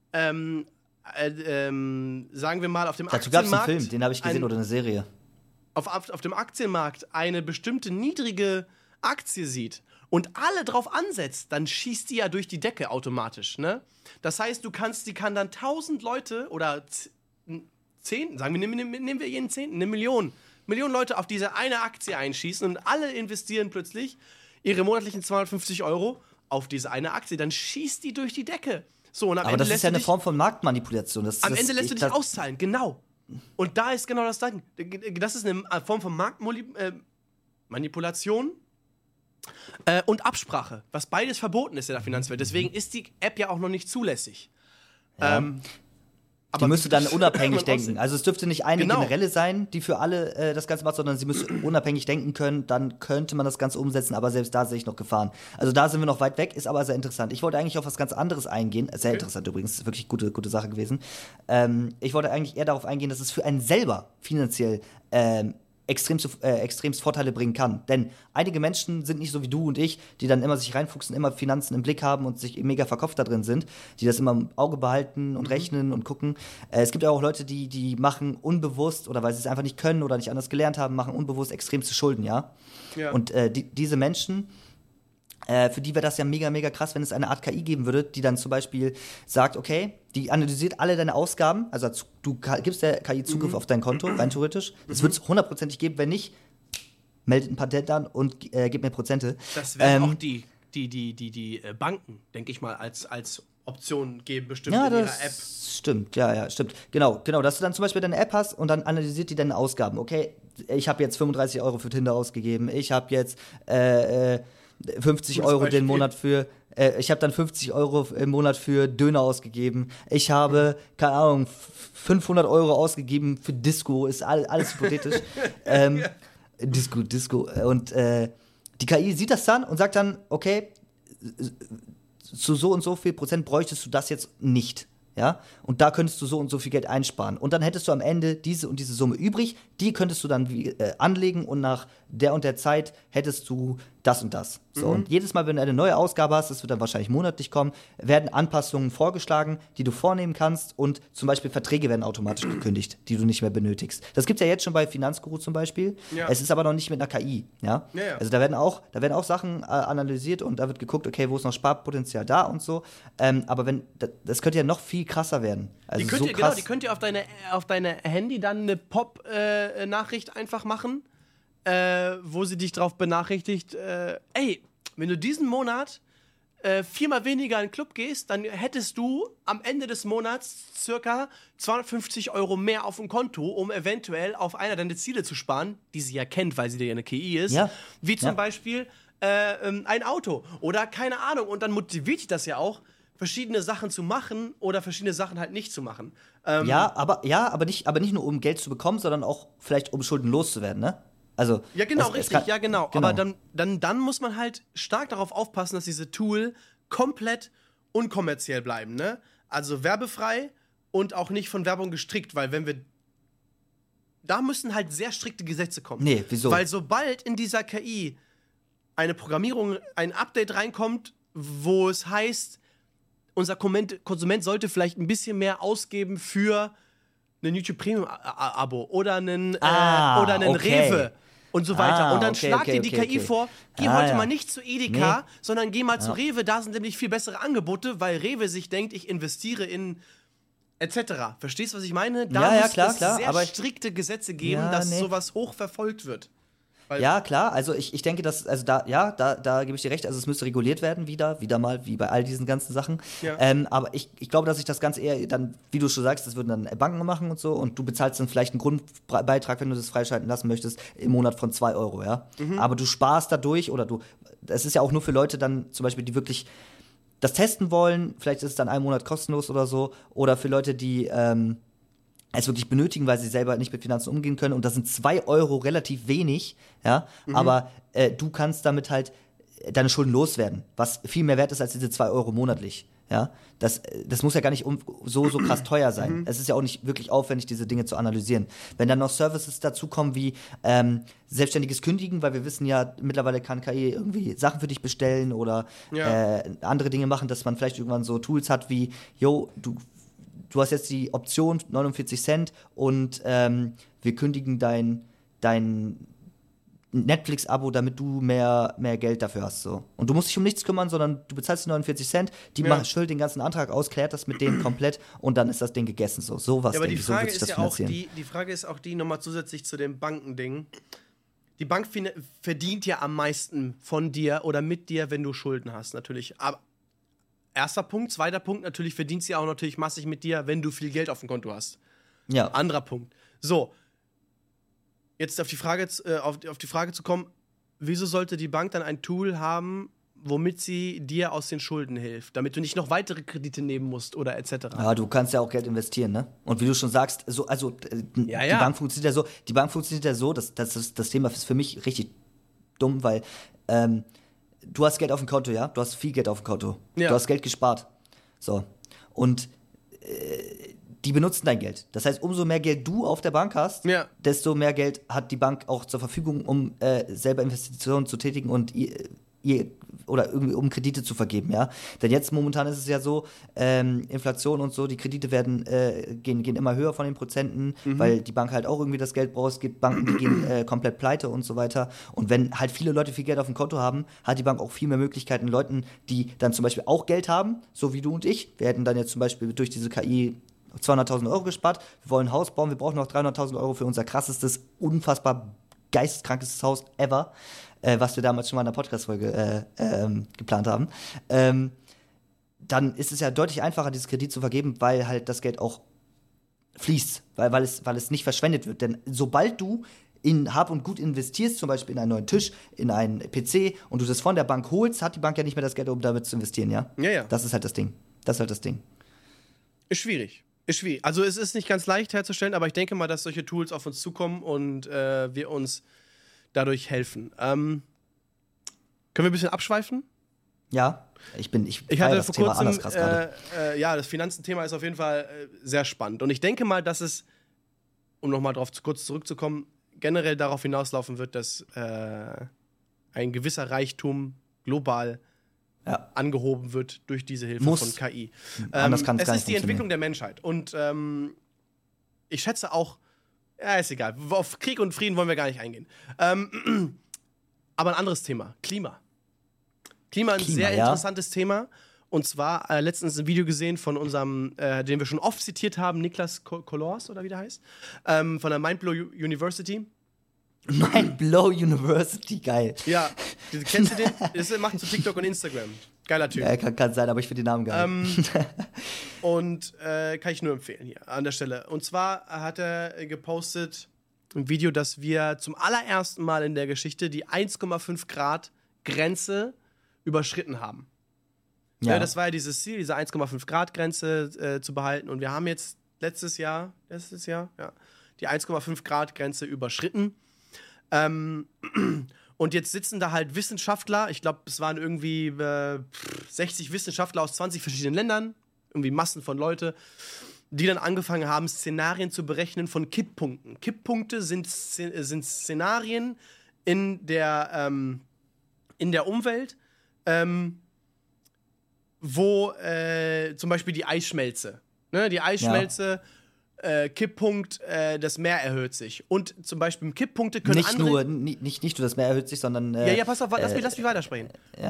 sagen wir mal, auf dem Dazu gab es einen Aktienmarkt Film, den habe ich gesehen, oder eine Serie. auf dem Aktienmarkt eine bestimmte niedrige Aktie sieht und alle drauf ansetzt, dann schießt die ja durch die Decke automatisch, ne? Das heißt, die kann dann 1000 Leute oder 10, sagen wir, nehmen wir jeden 10, eine Million Leute auf diese eine Aktie einschießen und alle investieren plötzlich ihre monatlichen 250 € auf diese eine Aktie, dann schießt die durch die Decke. So, und am Aber Ende das ist ja eine Form von Marktmanipulation. Am Ende lässt du dich auszahlen, genau. Und da ist genau das Ding. Das ist eine Form von Marktmanipulation und Absprache, was beides verboten ist in der Finanzwelt. Deswegen ist die App ja auch noch nicht zulässig. Ja. Die müsste dann unabhängig denken. Also es dürfte nicht eine generelle sein, die für alle das Ganze macht, sondern sie müsste unabhängig denken können. Dann könnte man das Ganze umsetzen, aber selbst da sehe ich noch Gefahren. Also da sind wir noch weit weg, ist aber sehr interessant. Ich wollte eigentlich auf was ganz anderes eingehen. Sehr interessant übrigens, ist wirklich gute Sache gewesen. Ich wollte eigentlich eher darauf eingehen, dass es für einen selber finanziell extremst Vorteile bringen kann. Denn einige Menschen sind nicht so wie du und ich, die dann immer sich reinfuchsen, immer Finanzen im Blick haben und sich mega verkopft da drin sind, die das immer im Auge behalten und rechnen und gucken. Es gibt ja auch Leute, die machen unbewusst, oder weil sie es einfach nicht können oder nicht anders gelernt haben, machen unbewusst extremste Schulden, ja? Und diese Menschen, für die wäre das ja mega, mega krass, wenn es eine Art KI geben würde, die dann zum Beispiel sagt, okay, die analysiert alle deine Ausgaben, also du gibst der KI Zugriff auf dein Konto, rein theoretisch. Das wird es hundertprozentig geben, wenn nicht, meldet ein Patent an und gib mir Prozente. Das werden auch die Banken, denke ich mal, als Option geben, bestimmt in ihrer App. Stimmt, stimmt. Genau, dass du dann zum Beispiel deine App hast und dann analysiert die deine Ausgaben. Okay, ich habe jetzt 35 € für Tinder ausgegeben, ich habe jetzt 50 € den Monat für, ich habe dann 50 € im Monat für Döner ausgegeben. Ich habe, keine Ahnung, 500 € ausgegeben für Disco, ist alles hypothetisch. Disco. Und die KI sieht das dann und sagt dann, okay, zu so und so viel Prozent bräuchtest du das jetzt nicht. Ja? Und da könntest du so und so viel Geld einsparen. Und dann hättest du am Ende diese und diese Summe übrig, die könntest du dann anlegen und nach der und der Zeit hättest du das und das. So, und jedes Mal, wenn du eine neue Ausgabe hast, das wird dann wahrscheinlich monatlich kommen, werden Anpassungen vorgeschlagen, die du vornehmen kannst, und zum Beispiel Verträge werden automatisch gekündigt, die du nicht mehr benötigst. Das gibt es ja jetzt schon bei Finanzguru zum Beispiel. Ja. Es ist aber noch nicht mit einer KI. Ja? Ja. Also da werden auch Sachen analysiert und da wird geguckt, okay, wo ist noch Sparpotenzial da und so. Aber das könnte ja noch viel krasser werden. Also die könnt ihr auf deine Handy dann eine Pop-Nachricht einfach machen, wo sie dich drauf benachrichtigt, ey, wenn du diesen Monat 4-mal weniger in den Club gehst, dann hättest du am Ende des Monats circa 250 € mehr auf dem Konto, um eventuell auf einer deiner Ziele zu sparen, die sie ja kennt, weil sie ja eine KI ist, wie zum Beispiel ein Auto oder keine Ahnung. Und dann motiviert dich das ja auch, verschiedene Sachen zu machen oder verschiedene Sachen halt nicht zu machen. Aber nicht nur um Geld zu bekommen, sondern auch vielleicht um Schulden loszuwerden, ne? Also, ja, genau, genau. Aber dann muss man halt stark darauf aufpassen, dass diese Tool komplett unkommerziell bleiben, ne? Also werbefrei und auch nicht von Werbung gestrickt, weil da müssen halt sehr strikte Gesetze kommen. Nee, wieso? Weil sobald in dieser KI eine Programmierung, ein Update reinkommt, wo es heißt, unser Konsument sollte vielleicht ein bisschen mehr ausgeben für ein YouTube Premium-Abo oder einen Rewe und so weiter. Und dann schlagt dir die KI vor, geh heute mal nicht zu Edeka, sondern geh mal zu Rewe, da sind nämlich viel bessere Angebote, weil Rewe sich denkt, ich investiere in etc. Verstehst du, was ich meine? Da muss es sehr strikte Gesetze geben, dass sowas hoch verfolgt wird. Ja, klar, also ich denke, dass, also da gebe ich dir recht, also es müsste reguliert werden wieder mal, wie bei all diesen ganzen Sachen. Ja. Aber ich glaube, dass sich das Ganze eher dann, wie du schon sagst, das würden dann Banken machen und so, und du bezahlst dann vielleicht einen Grundbeitrag, wenn du das freischalten lassen möchtest, im Monat von 2 €, ja. Aber du sparst dadurch, oder das ist ja auch nur für Leute dann zum Beispiel, die wirklich das testen wollen, vielleicht ist es dann einen Monat kostenlos oder so, oder für Leute, die es wirklich benötigen, weil sie selber nicht mit Finanzen umgehen können. Und das sind 2 Euro relativ wenig, ja. Aber du kannst damit halt deine Schulden loswerden, was viel mehr wert ist als diese 2 Euro monatlich. Ja, das muss ja gar nicht so krass teuer sein. Es ist ja auch nicht wirklich aufwendig, diese Dinge zu analysieren. Wenn dann noch Services dazukommen wie selbstständiges Kündigen, weil wir wissen ja, mittlerweile kann KI irgendwie Sachen für dich bestellen oder andere Dinge machen, dass man vielleicht irgendwann so Tools hat wie, yo, du hast jetzt die Option 49 Cent und wir kündigen dein Netflix-Abo, damit du mehr Geld dafür hast. So. Und du musst dich um nichts kümmern, sondern du bezahlst die 49 Cent, die füllt den ganzen Antrag aus, klärt das mit denen komplett und dann ist das Ding gegessen. So was, ja, aber die so Frage wird sich das ist ja auch finanzieren. die Frage ist auch die, nochmal zusätzlich zu dem Bankending. Die Bank verdient ja am meisten von dir oder mit dir, wenn du Schulden hast, natürlich. Aber erster Punkt. Zweiter Punkt, natürlich verdient sie auch natürlich massig mit dir, wenn du viel Geld auf dem Konto hast. Ja. Anderer Punkt. So. Jetzt auf die Frage zu kommen, wieso sollte die Bank dann ein Tool haben, womit sie dir aus den Schulden hilft, damit du nicht noch weitere Kredite nehmen musst oder etc. Ja, du kannst ja auch Geld investieren, ne? Und wie du schon sagst, die Bank funktioniert ja so, das Thema ist für mich richtig dumm, weil du hast Geld auf dem Konto, ja? Du hast viel Geld auf dem Konto. Ja. Du hast Geld gespart. So. Und die benutzen dein Geld. Das heißt, umso mehr Geld du auf der Bank hast, desto mehr Geld hat die Bank auch zur Verfügung, um selber Investitionen zu tätigen und oder irgendwie um Kredite zu vergeben, ja. Denn jetzt momentan ist es ja so, Inflation und so, die Kredite gehen immer höher von den Prozenten, weil die Bank halt auch irgendwie das Geld braucht. Es gibt Banken, die gehen komplett pleite und so weiter. Und wenn halt viele Leute viel Geld auf dem Konto haben, hat die Bank auch viel mehr Möglichkeiten, Leuten, die dann zum Beispiel auch Geld haben, so wie du und ich. Wir hätten dann jetzt zum Beispiel durch diese KI 200.000 Euro gespart. Wir wollen ein Haus bauen, wir brauchen noch 300.000 Euro für unser krassestes, unfassbar geisteskrankestes Haus ever, was wir damals schon mal in einer Podcast-Folge geplant haben. Dann ist es ja deutlich einfacher, dieses Kredit zu vergeben, weil halt das Geld auch fließt, weil es nicht verschwendet wird. Denn sobald du in Hab und Gut investierst, zum Beispiel in einen neuen Tisch, in einen PC und du das von der Bank holst, hat die Bank ja nicht mehr das Geld, um damit zu investieren, ja? Ja. Das ist halt das Ding. Ist schwierig. Also es ist nicht ganz leicht herzustellen, aber ich denke mal, dass solche Tools auf uns zukommen und wir uns dadurch helfen. Können wir ein bisschen abschweifen? Ja, ich hatte das vor Thema kurzem, anders krass gerade. das Finanzenthema ist auf jeden Fall sehr spannend. Und ich denke mal, dass es, um nochmal drauf kurz zurückzukommen, generell darauf hinauslaufen wird, dass ein gewisser Reichtum global angehoben wird durch diese Hilfe von KI. Anders kann es gar nicht ist die Entwicklung der Menschheit. Und ich schätze auch, ist egal, auf Krieg und Frieden wollen wir gar nicht eingehen. Aber ein anderes Thema, Klima. Klima ist ein sehr interessantes Thema. Und zwar letztens ein Video gesehen von unserem, den wir schon oft zitiert haben, Niklas Kolors, oder wie der heißt, von der Mindblow University. Mindblow University, geil. Ja, kennst du den? Das macht zu TikTok und Instagram. Geiler Typ. Ja, kann sein, aber ich finde den Namen geil. Und kann ich nur empfehlen hier an der Stelle. Und zwar hat er gepostet ein Video, dass wir zum allerersten Mal in der Geschichte die 1,5 Grad Grenze überschritten haben. Ja. Das war ja dieses Ziel, diese 1,5 Grad Grenze zu behalten. Und wir haben jetzt letztes Jahr, die 1,5 Grad Grenze überschritten. Und jetzt sitzen da halt Wissenschaftler, ich glaube, es waren irgendwie 60 Wissenschaftler aus 20 verschiedenen Ländern, irgendwie Massen von Leute, die dann angefangen haben, Szenarien zu berechnen von Kipppunkten. Kipppunkte sind Szenarien in der Umwelt, wo zum Beispiel die Eisschmelze, die Eisschmelze, Kipppunkt, das Meer erhöht sich. Und zum Beispiel Kipppunkte können nicht nur das Meer erhöht sich, sondern pass auf, lass mich weitersprechen.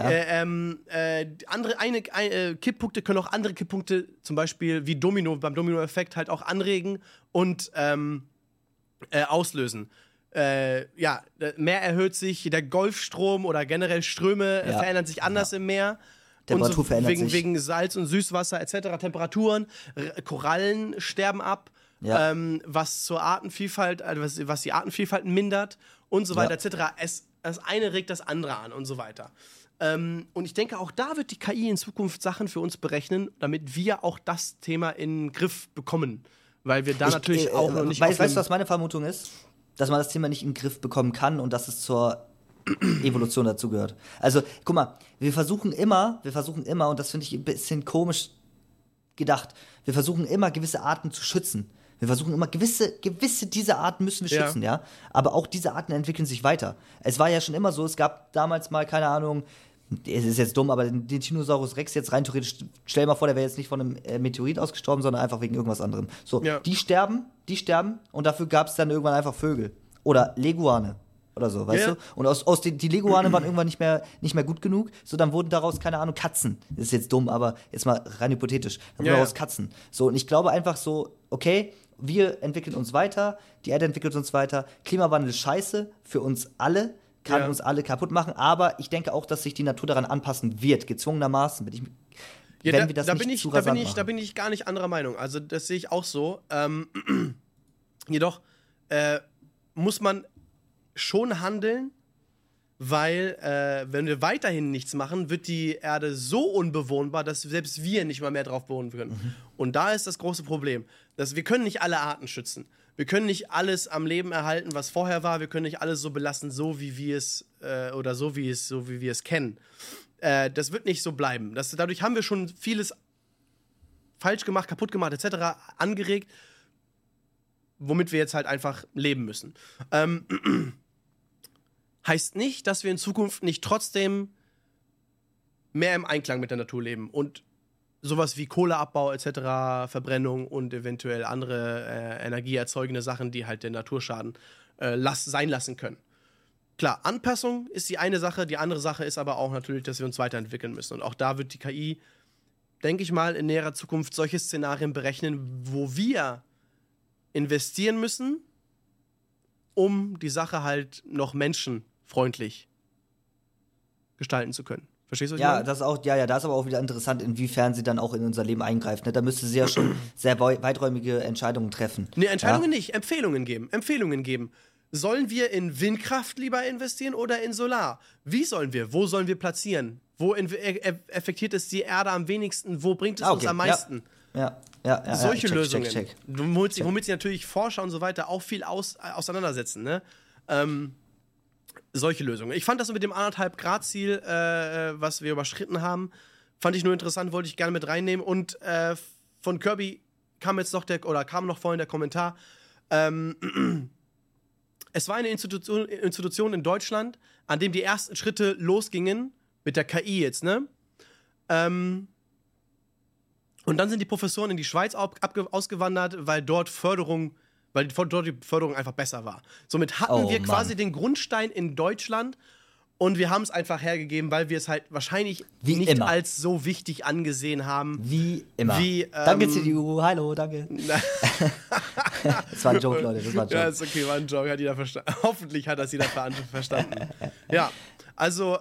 Kipppunkte können auch andere Kipppunkte, zum Beispiel wie beim Dominoeffekt halt auch anregen und auslösen. Meer erhöht sich, der Golfstrom oder generell Ströme verändern sich anders im Meer. Temperatur verändert sich. Wegen Salz- und Süßwasser etc. Temperaturen, Korallen sterben ab, was zur Artenvielfalt, was die Artenvielfalt mindert und so weiter etc. Das eine regt das andere an und so weiter. Und ich denke, auch da wird die KI in Zukunft Sachen für uns berechnen, damit wir auch das Thema in den Griff bekommen. weil wir da natürlich auch noch nicht. Weißt du, was meine Vermutung ist? Dass man das Thema nicht in den Griff bekommen kann und dass es zur Evolution dazugehört. Also, guck mal, wir versuchen immer, und das finde ich ein bisschen komisch gedacht, wir versuchen immer, gewisse Arten zu schützen. Wir versuchen immer, gewisse dieser Arten müssen wir schützen, ja. Aber auch diese Arten entwickeln sich weiter. Es war ja schon immer so, es gab damals mal, keine Ahnung, es ist jetzt dumm, aber den Tyrannosaurus Rex jetzt rein theoretisch, stell mal vor, der wäre jetzt nicht von einem Meteorit ausgestorben, sondern einfach wegen irgendwas anderem. So, die sterben und dafür gab es dann irgendwann einfach Vögel. Oder Leguane. Oder so, weißt du? Und die Leguane waren irgendwann nicht mehr gut genug, so dann wurden daraus, keine Ahnung, Katzen. Das ist jetzt dumm, aber jetzt mal rein hypothetisch. Dann wurden daraus Katzen. So, und ich glaube einfach so, okay, wir entwickeln uns weiter, die Erde entwickelt uns weiter, Klimawandel ist scheiße für uns alle, kann uns alle kaputt machen, aber ich denke auch, dass sich die Natur daran anpassen wird, gezwungenermaßen, wenn wir das nicht zu rasant machen. Da bin ich gar nicht anderer Meinung. Also das sehe ich auch so. Jedoch muss man schon handeln, weil wenn wir weiterhin nichts machen, wird die Erde so unbewohnbar, dass selbst wir nicht mal mehr drauf wohnen können. Und da ist das große Problem, dass wir können nicht alle Arten schützen. Wir können nicht alles am Leben erhalten, was vorher war. Wir können nicht alles so belassen, so wie wir es so wie wir es kennen. Das wird nicht so bleiben. Dadurch haben wir schon vieles falsch gemacht, kaputt gemacht, etc. angeregt, womit wir jetzt halt einfach leben müssen. Heißt nicht, dass wir in Zukunft nicht trotzdem mehr im Einklang mit der Natur leben und sowas wie Kohleabbau etc., Verbrennung und eventuell andere energieerzeugende Sachen, die halt den Natur schaden, sein lassen können. Klar, Anpassung ist die eine Sache, die andere Sache ist aber auch natürlich, dass wir uns weiterentwickeln müssen. Und auch da wird die KI, denke ich mal, in näherer Zukunft solche Szenarien berechnen, wo wir investieren müssen, um die Sache halt noch menschenfreundlich gestalten zu können. Verstehst du, was ich meine? Das ist auch, da ist aber auch wieder interessant, inwiefern sie dann auch in unser Leben eingreift. Ne? Da müsste sie ja schon sehr weiträumige Entscheidungen treffen. Nee, Entscheidungen nicht, Empfehlungen geben. Sollen wir in Windkraft lieber investieren oder in Solar? Wo sollen wir platzieren? Wo effektiert es die Erde am wenigsten? Wo bringt es uns am meisten? Solche Lösungen. Check. Womit sie natürlich Forscher und so weiter auch viel auseinandersetzen, ne? Solche Lösungen. Ich fand das mit dem 1,5-Grad-Ziel, was wir überschritten haben, fand ich nur interessant, wollte ich gerne mit reinnehmen. Und von Kirby kam noch vorhin der Kommentar, es war eine Institution in Deutschland, an dem die ersten Schritte losgingen, mit der KI jetzt, ne? Und dann sind die Professoren in die Schweiz ausgewandert, weil dort die Förderung einfach besser war. Somit hatten wir quasi den Grundstein in Deutschland und wir haben es einfach hergegeben, weil wir es halt wahrscheinlich nicht als so wichtig angesehen haben. Wie immer. Danke, CDU. Hallo, danke. Das war ein Joke, Leute. Das war ein Joke. Ja, ist okay, war ein Joke. Hat jeder verstanden. Hoffentlich hat das jeder verstanden. Ja, also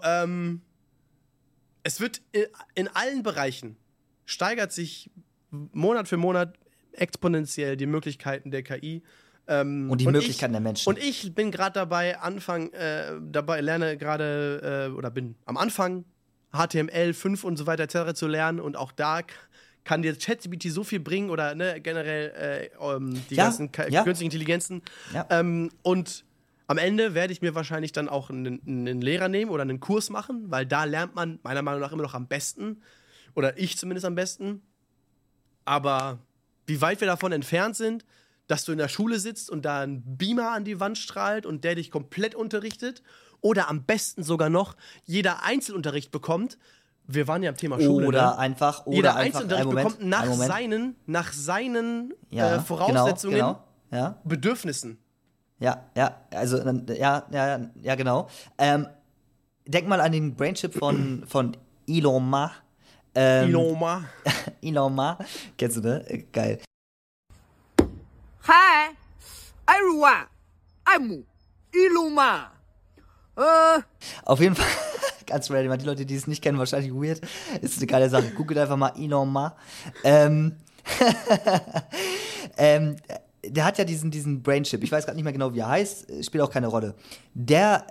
es wird in allen Bereichen steigert sich Monat für Monat exponentiell die Möglichkeiten der KI. Und die Möglichkeiten der Menschen. Und ich bin gerade lerne gerade oder bin am Anfang HTML5 und so weiter etc. zu lernen und auch da kann dir ChatGPT so viel bringen oder ne, generell die ganzen künstlichen Intelligenzen. Ja. Und am Ende werde ich mir wahrscheinlich dann auch einen Lehrer nehmen oder einen Kurs machen, weil da lernt man meiner Meinung nach immer noch am besten. Oder ich zumindest am besten. Aber wie weit wir davon entfernt sind, dass du in der Schule sitzt und da ein Beamer an die Wand strahlt und der dich komplett unterrichtet. Oder am besten sogar noch jeder Einzelunterricht bekommt. Wir waren ja am Thema Schule. Jeder Einzelunterricht bekommt nach seinen Voraussetzungen, Bedürfnissen. Genau. Denk mal an den Brainchip von Elon Musk. Elon Musk. Kennst du, ne? Geil. Hi, everyone. I'm Elon Musk. Auf jeden Fall, ganz random, die Leute, die es nicht kennen, wahrscheinlich weird. Ist eine geile Sache. Googelt einfach mal Elon Musk. Der hat ja diesen Brainchip. Ich weiß gerade nicht mehr genau, wie er heißt. Spielt auch keine Rolle. Der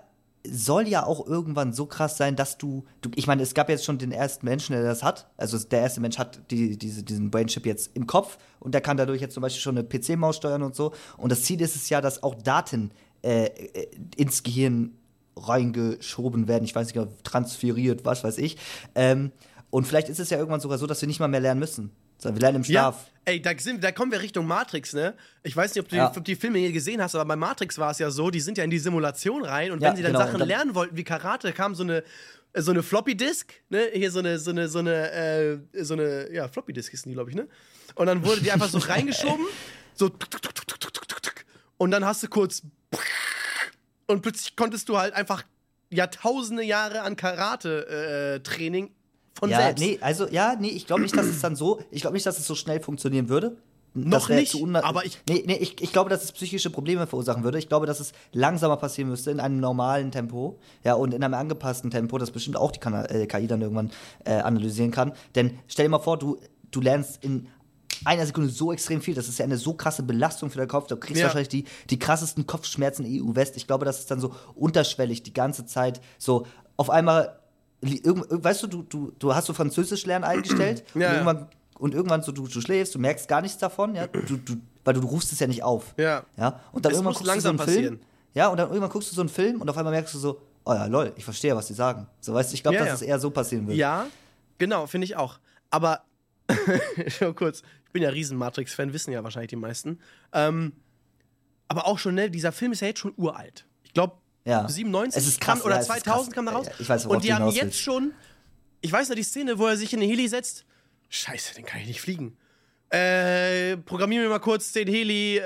soll ja auch irgendwann so krass sein, dass ich meine, es gab jetzt schon den ersten Menschen, der das hat. Also der erste Mensch hat diesen Brainchip jetzt im Kopf und der kann dadurch jetzt zum Beispiel schon eine PC-Maus steuern und so. Und das Ziel ist es ja, dass auch Daten ins Gehirn reingeschoben werden. Ich weiß nicht, transferiert, was weiß ich. Und vielleicht ist es ja irgendwann sogar so, dass wir nicht mal mehr lernen müssen. Sondern wir lernen im Schlaf. Ja, ey, da kommen wir Richtung Matrix, ne? Ich weiß nicht, ob du die Filme hier gesehen hast, aber bei Matrix war es ja so, die sind ja in die Simulation rein und wenn sie dann Sachen lernen wollten wie Karate, kam so eine Floppy-Disk, ne? Hier so eine Floppy-Disk hießen die, glaube ich, ne? Und dann wurde die einfach so reingeschoben, so und dann hast du kurz und plötzlich konntest du halt einfach Jahrtausende Jahre an Karate-Training von selbst. Ich glaube nicht, dass es dann so, ich glaube nicht, dass es so schnell funktionieren würde. Noch nicht, aber ich glaube, dass es psychische Probleme verursachen würde. Ich glaube, dass es langsamer passieren müsste, in einem normalen Tempo, ja, und in einem angepassten Tempo, das bestimmt auch die KI dann irgendwann analysieren kann. Denn stell dir mal vor, du lernst in einer Sekunde so extrem viel, das ist ja eine so krasse Belastung für den Kopf, du kriegst wahrscheinlich die krassesten Kopfschmerzen EU-West. Ich glaube, dass es dann so unterschwellig die ganze Zeit so auf einmal weißt du hast so Französisch lernen eingestellt und irgendwann so du schläfst, du merkst gar nichts davon, ja, weil du rufst es ja nicht auf. Ja. Und dann es irgendwann muss guckst langsam du so einen passieren. Film. Ja, und dann irgendwann guckst du so einen Film und auf einmal merkst du so, oh ja, lol, ich verstehe, was die sagen. So, weißt du, ich glaube, dass es eher so passieren wird. Ja, genau, finde ich auch. Aber schon kurz, ich bin ja riesen Matrix-Fan, wissen ja wahrscheinlich die meisten. Aber auch schon, ne, dieser Film ist ja jetzt schon uralt. Ich glaube, 97 es ist krass, oder 2000 kam da raus. Ich weiß, und die haben jetzt schon, ich weiß noch die Szene, wo er sich in den Heli setzt. Scheiße, den kann ich nicht fliegen. Programmieren wir mal kurz den Heli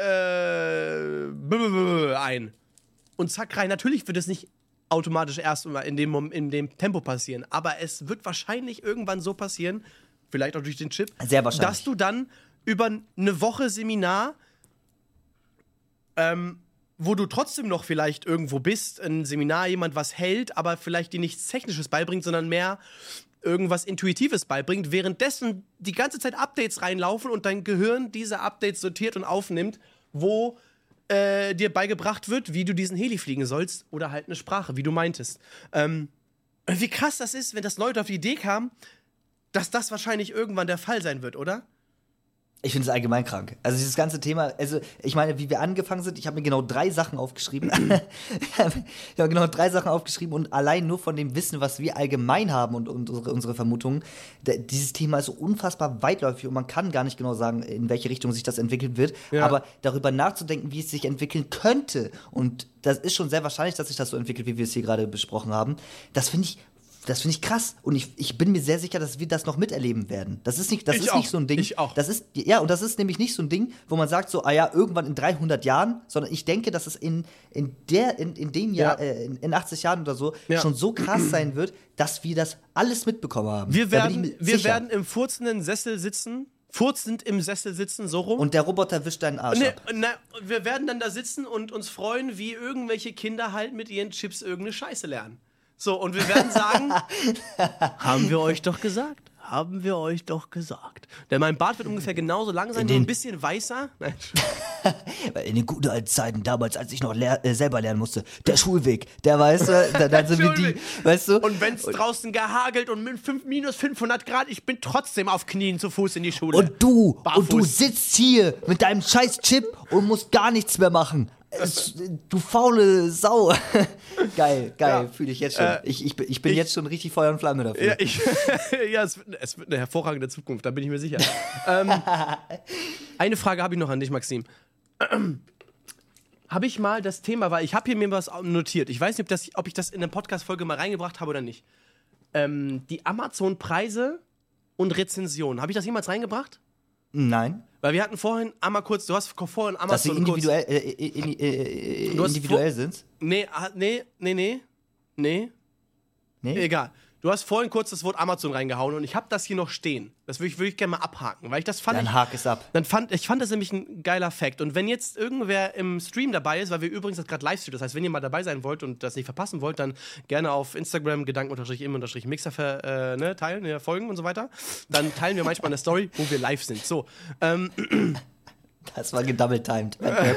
ein. Und zack rein. Natürlich wird es nicht automatisch erst in dem Tempo passieren. Aber es wird wahrscheinlich irgendwann so passieren, vielleicht auch durch den Chip, sehr wahrscheinlich, dass du dann über eine Woche Seminar wo du trotzdem noch vielleicht irgendwo bist, ein Seminar, jemand was hält, aber vielleicht dir nichts Technisches beibringt, sondern mehr irgendwas Intuitives beibringt, währenddessen die ganze Zeit Updates reinlaufen und dein Gehirn diese Updates sortiert und aufnimmt, wo dir beigebracht wird, wie du diesen Heli fliegen sollst oder halt eine Sprache, wie du meintest. Wie krass das ist, wenn das Leute auf die Idee kamen, dass das wahrscheinlich irgendwann der Fall sein wird, oder? Ich finde es allgemein krank. Also dieses ganze Thema, also ich meine, wie wir angefangen sind, ich habe mir genau 3 Sachen aufgeschrieben. Ich habe genau 3 Sachen aufgeschrieben und allein nur von dem Wissen, was wir allgemein haben und unsere Vermutungen, dieses Thema ist so unfassbar weitläufig und man kann gar nicht genau sagen, in welche Richtung sich das entwickeln wird. Ja. Aber darüber nachzudenken, wie es sich entwickeln könnte, und das ist schon sehr wahrscheinlich, dass sich das so entwickelt, wie wir es hier gerade besprochen haben, das finde ich krass. Und ich bin mir sehr sicher, dass wir das noch miterleben werden. Das ist nicht so ein Ding. Ich auch. Das ist nämlich nicht so ein Ding, wo man sagt so, irgendwann in 300 Jahren, sondern ich denke, dass es in 80 Jahren oder so schon so krass sein wird, dass wir das alles mitbekommen haben. Wir werden im furzend im Sessel sitzen, so rum. Und der Roboter wischt deinen Arsch ab. Wir werden dann da sitzen und uns freuen, wie irgendwelche Kinder halt mit ihren Chips irgendeine Scheiße lernen. So, und wir werden sagen, haben wir euch doch gesagt. Haben wir euch doch gesagt. Denn mein Bart wird ungefähr genauso lang sein, nur ein bisschen weißer. Nein. In den guten alten Zeiten, damals, als ich noch selber lernen musste, der Schulweg, der, weißt du, dann sind wir die, weißt du. Und wenn es draußen gehagelt und minus 500 Grad, ich bin trotzdem auf Knien zu Fuß in die Schule. Und du sitzt hier mit deinem scheiß Chip und musst gar nichts mehr machen. Du faule Sau. Geil, fühle ich jetzt schon. Ich bin jetzt schon richtig Feuer und Flamme dafür. Es wird eine hervorragende Zukunft, da bin ich mir sicher. Eine Frage habe ich noch an dich, Maxim. Habe ich mal das Thema, weil ich habe hier mir was notiert. Ich weiß nicht, ob ich das in eine Podcast-Folge mal reingebracht habe oder nicht. Die Amazon-Preise und Rezensionen. Habe ich das jemals reingebracht? Nein. Weil wir hatten vorhin du hast vorhin Amazon dass sie individuell sind? Nee. Egal. Du hast vorhin kurz das Wort Amazon reingehauen und ich habe das hier noch stehen. Das würde ich gerne mal abhaken, weil ich das fand. Dann hak es ab. Ich fand das nämlich ein geiler Fact. Und wenn jetzt irgendwer im Stream dabei ist, weil wir übrigens das gerade Livestream, das heißt, wenn ihr mal dabei sein wollt und das nicht verpassen wollt, dann gerne auf Instagram Gedanken-im-Mixer teilen, folgen und so weiter. Dann teilen wir manchmal eine Story, wo wir live sind. So, Das war gedouble-timed.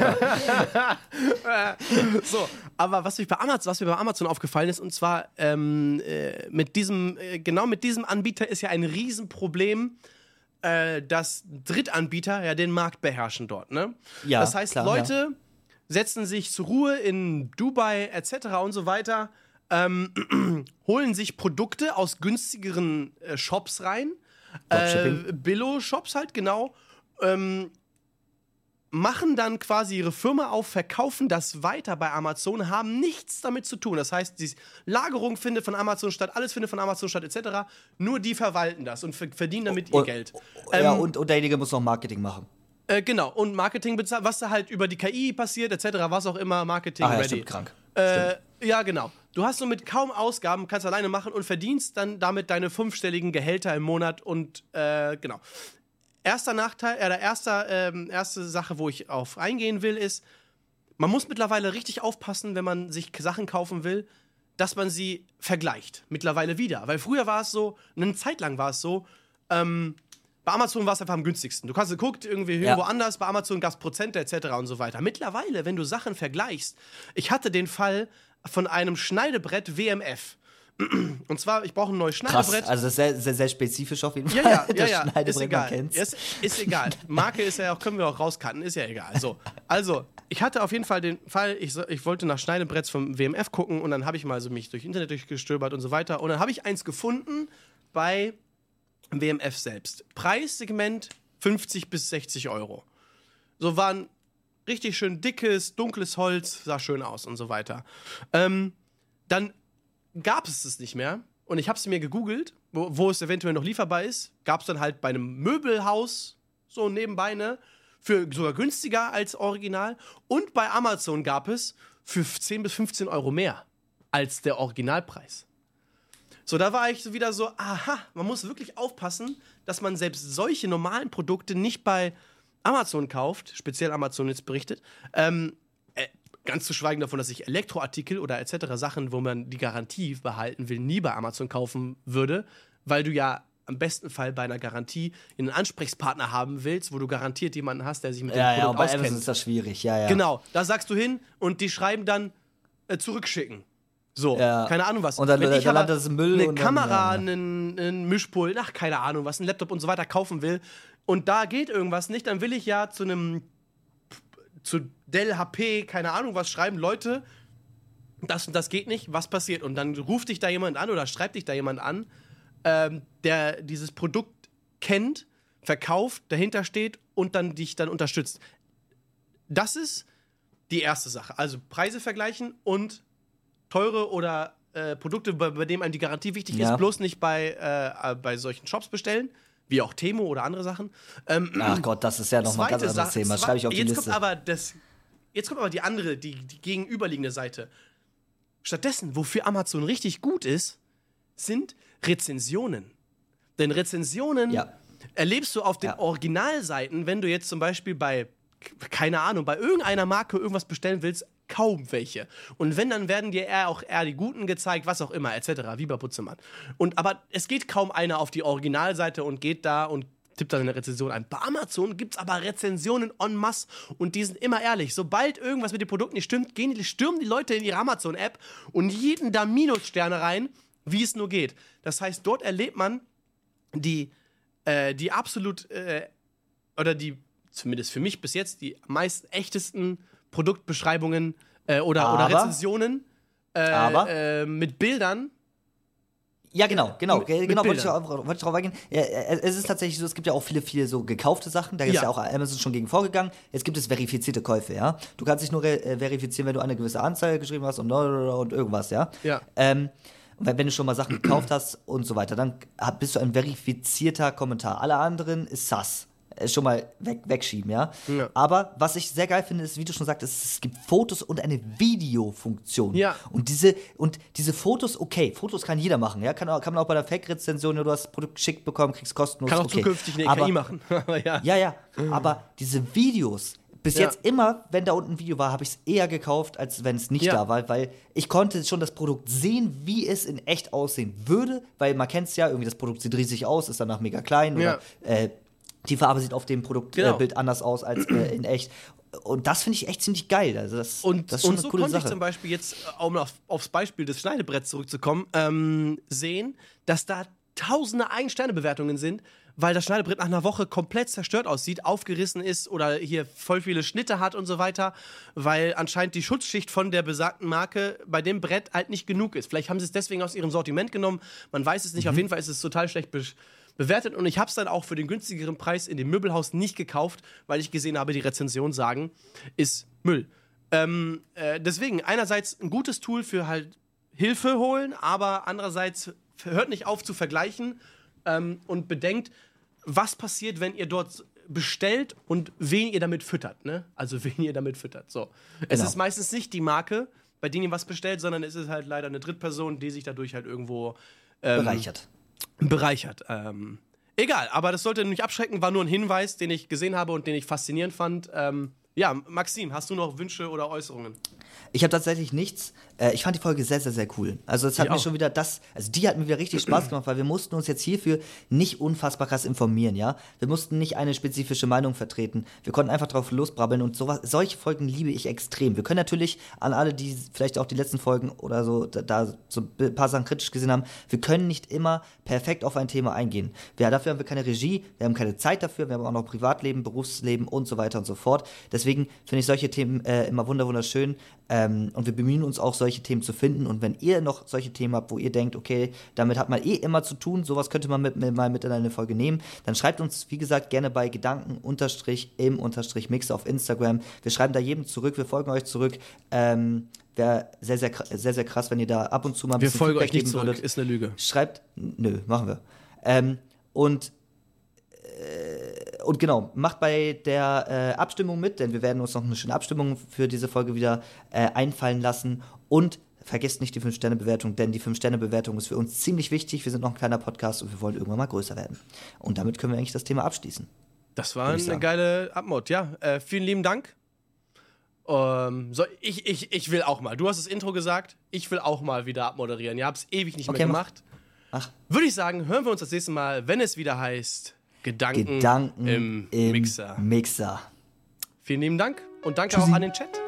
So, aber was mir bei Amazon aufgefallen ist, und zwar mit diesem Anbieter ist ja ein Riesenproblem, dass Drittanbieter ja den Markt beherrschen dort, ne? Ja, das heißt, klar, Leute setzen sich zur Ruhe in Dubai etc. und so weiter, holen sich Produkte aus günstigeren Shops rein, Billo-Shops halt, genau, machen dann quasi ihre Firma auf, verkaufen das weiter bei Amazon, haben nichts damit zu tun. Das heißt, die Lagerung findet von Amazon statt, alles findet von Amazon statt, etc. Nur die verwalten das und verdienen damit ihr Geld. Und derjenige muss noch Marketing machen. Genau, und Marketing bezahlt, was da halt über die KI passiert, etc., was auch immer, Marketing Ja, ready. stimmt, krank. Ja, genau. Du hast so mit kaum Ausgaben, kannst alleine machen und verdienst dann damit deine 5-stelligen Gehälter im Monat und genau. Erster Nachteil, erste Sache, wo ich auf eingehen will, ist, man muss mittlerweile richtig aufpassen, wenn man sich Sachen kaufen will, dass man sie vergleicht. Mittlerweile wieder. Weil früher war es so, eine Zeit lang war es so, bei Amazon war es einfach am günstigsten. Du kannst geguckt, irgendwie woanders, bei Amazon gab es Prozente etc. und so weiter. Mittlerweile, wenn du Sachen vergleichst, ich hatte den Fall von einem Schneidebrett WMF. Und zwar, ich brauche ein neues Schneidebrett. Krass, also das ist sehr, sehr, sehr spezifisch auf jeden Fall. Ja, Schneidebrett, ist egal. man kennt's. Ist egal. Marke ist ja auch, können wir auch rauscutten, ist ja egal. So, also, ich hatte auf jeden Fall den Fall, ich wollte nach Schneidebretts vom WMF gucken und dann habe ich mal so mich durch Internet durchgestöbert und so weiter und dann habe ich eins gefunden bei WMF selbst. Preissegment 50 bis 60 Euro. So war ein richtig schön dickes, dunkles Holz, sah schön aus und so weiter. Dann gab es nicht mehr und ich habe es mir gegoogelt, wo es eventuell noch lieferbar ist. Gab es dann halt bei einem Möbelhaus so nebenbei, ne? Für sogar günstiger als Original. Und bei Amazon gab es für 10 bis 15 Euro mehr als der Originalpreis. So, da war ich so wieder so, aha, man muss wirklich aufpassen, dass man selbst solche normalen Produkte nicht bei Amazon kauft, speziell Amazon jetzt berichtet, ganz zu schweigen davon, dass ich Elektroartikel oder etc. Sachen, wo man die Garantie behalten will, nie bei Amazon kaufen würde, weil du ja im besten Fall bei einer Garantie einen Ansprechpartner haben willst, wo du garantiert jemanden hast, der sich mit dem Produkt und bei auskennt. Amazon ist das schwierig, ja. Genau, da sagst du hin und die schreiben dann zurückschicken. So, keine Ahnung was. Und dann, wenn ich dann aber landet das im Müll. eine und Kamera, dann, einen Mischpult, keine Ahnung was, ein Laptop und so weiter kaufen will und da geht irgendwas nicht, dann will ich ja zu Dell, HP, keine Ahnung was schreiben, Leute, das und das geht nicht, was passiert? Und dann ruft dich da jemand an oder schreibt dich da jemand an, der dieses Produkt kennt, verkauft, dahinter steht und dann dich dann unterstützt. Das ist die erste Sache. Also Preise vergleichen und teure oder Produkte, bei denen einem die Garantie wichtig ist, bloß nicht bei solchen Shops bestellen, wie auch Temo oder andere Sachen. Ach Gott, das ist ja nochmal ein ganz anderes Thema. Schreibe ich auf die Liste. Jetzt kommt aber die andere, die gegenüberliegende Seite. Stattdessen, wofür Amazon richtig gut ist, sind Rezensionen. Denn Rezensionen erlebst du auf den Originalseiten, wenn du jetzt zum Beispiel bei irgendeiner Marke irgendwas bestellen willst, kaum welche. Und wenn, dann werden dir eher die Guten gezeigt, was auch immer, etc., wie bei Putzemann. Aber es geht kaum einer auf die Originalseite und geht da und tippt dann eine Rezension ein. Bei Amazon gibt es aber Rezensionen en masse und die sind immer ehrlich. Sobald irgendwas mit dem Produkt nicht stimmt, stürmen die Leute in ihre Amazon-App und jeden da Minussterne rein, wie es nur geht. Das heißt, dort erlebt man die absolut, oder die, zumindest für mich bis jetzt, die meist echtesten Produktbeschreibungen oder Rezensionen mit Bildern. Ja, genau, wollte ich Bildern. drauf eingehen. Ja, es ist tatsächlich so, es gibt ja auch viele so gekaufte Sachen, da ist ja auch Amazon schon gegen vorgegangen. Jetzt gibt es verifizierte Käufe, ja. Du kannst dich nur verifizieren, wenn du eine gewisse Anzahl geschrieben hast und irgendwas, ja. Und wenn du schon mal Sachen gekauft hast und so weiter, dann bist du ein verifizierter Kommentar. Alle anderen ist sus. Schon mal wegschieben, ja? Aber was ich sehr geil finde, ist, wie du schon sagtest, es gibt Fotos und eine Videofunktion. Ja. Und diese Fotos, Fotos kann jeder machen, ja? Kann man auch bei der Fake-Rezension, du hast das Produkt geschickt bekommen, kriegst kostenlos. Kann auch zukünftig eine KI machen. Ja. Aber diese Videos, bis jetzt immer, wenn da unten ein Video war, habe ich es eher gekauft, als wenn es nicht da war, weil ich konnte schon das Produkt sehen, wie es in echt aussehen würde, weil man kennt es ja, irgendwie das Produkt sieht riesig aus, ist danach mega klein oder Die Farbe sieht auf dem Produktbild Genau. anders aus als in echt. Und das finde ich echt ziemlich geil. Also das ist schon Und eine so coole konnte ich Sache. zum Beispiel jetzt, um aufs Beispiel des Schneidebretts zurückzukommen, sehen, dass da tausende Ein-Sterne-Bewertungen sind, weil das Schneidebrett nach einer Woche komplett zerstört aussieht, aufgerissen ist oder hier voll viele Schnitte hat und so weiter, weil anscheinend die Schutzschicht von der besagten Marke bei dem Brett halt nicht genug ist. Vielleicht haben sie es deswegen aus ihrem Sortiment genommen, man weiß es nicht. Auf jeden Fall ist es total schlecht bewertet und ich habe es dann auch für den günstigeren Preis in dem Möbelhaus nicht gekauft, weil ich gesehen habe, die Rezensionen sagen, ist Müll. Deswegen einerseits ein gutes Tool für halt Hilfe holen, aber andererseits hört nicht auf zu vergleichen und bedenkt, was passiert, wenn ihr dort bestellt und wen ihr damit füttert, ne? Also wen ihr damit füttert. So. Es Genau. ist meistens nicht die Marke, bei denen ihr was bestellt, sondern es ist halt leider eine Drittperson, die sich dadurch halt irgendwo bereichert. Egal, aber das sollte nicht abschrecken, war nur ein Hinweis, den ich gesehen habe und den ich faszinierend fand. Ja, Maxim, hast du noch Wünsche oder Äußerungen? Ich habe tatsächlich nichts. Ich fand die Folge sehr, sehr, sehr cool. Also es hat Ich mir auch. schon wieder die hat mir wieder richtig Spaß gemacht, weil wir mussten uns jetzt hierfür nicht unfassbar krass informieren, ja. Wir mussten nicht eine spezifische Meinung vertreten. Wir konnten einfach drauf losbrabbeln und solche Folgen liebe ich extrem. Wir können natürlich an alle, die vielleicht auch die letzten Folgen oder so da so ein paar Sachen kritisch gesehen haben, wir können nicht immer perfekt auf ein Thema eingehen. Dafür haben wir keine Regie, wir haben keine Zeit dafür, wir haben auch noch Privatleben, Berufsleben und so weiter und so fort. Deswegen finde ich solche Themen immer wunderschön. Und wir bemühen uns auch, solche Themen zu finden. Und wenn ihr noch solche Themen habt, wo ihr denkt, okay, damit hat man immer zu tun, sowas könnte man mal mit in eine Folge nehmen, dann schreibt uns, wie gesagt, gerne bei Gedanken_im_Mixer auf Instagram. Wir schreiben da jedem zurück, wir folgen euch zurück. Wäre sehr, sehr, sehr, sehr krass, wenn ihr da ab und zu mal ein Wir bisschen folgen Feedback euch nicht geben zurück, würdet. ist eine Lüge. Schreibt, nö, machen wir. Und genau, macht bei der Abstimmung mit, denn wir werden uns noch eine schöne Abstimmung für diese Folge wieder einfallen lassen. Und vergesst nicht die 5-Sterne-Bewertung, denn die 5-Sterne-Bewertung ist für uns ziemlich wichtig. Wir sind noch ein kleiner Podcast und wir wollen irgendwann mal größer werden. Und damit können wir eigentlich das Thema abschließen. Das war Würde ich eine sagen. geile Abmod, ja. Vielen lieben Dank. Ich will auch mal. Du hast das Intro gesagt. Ich will auch mal wieder abmoderieren. Ihr habt es ewig nicht mehr gemacht. Ach, Würde ich sagen, hören wir uns das nächste Mal, wenn es wieder heißt Gedanken Gedanken im im Mixer. Mixer. Vielen lieben Dank und danke Tschüssi. auch an den Chat.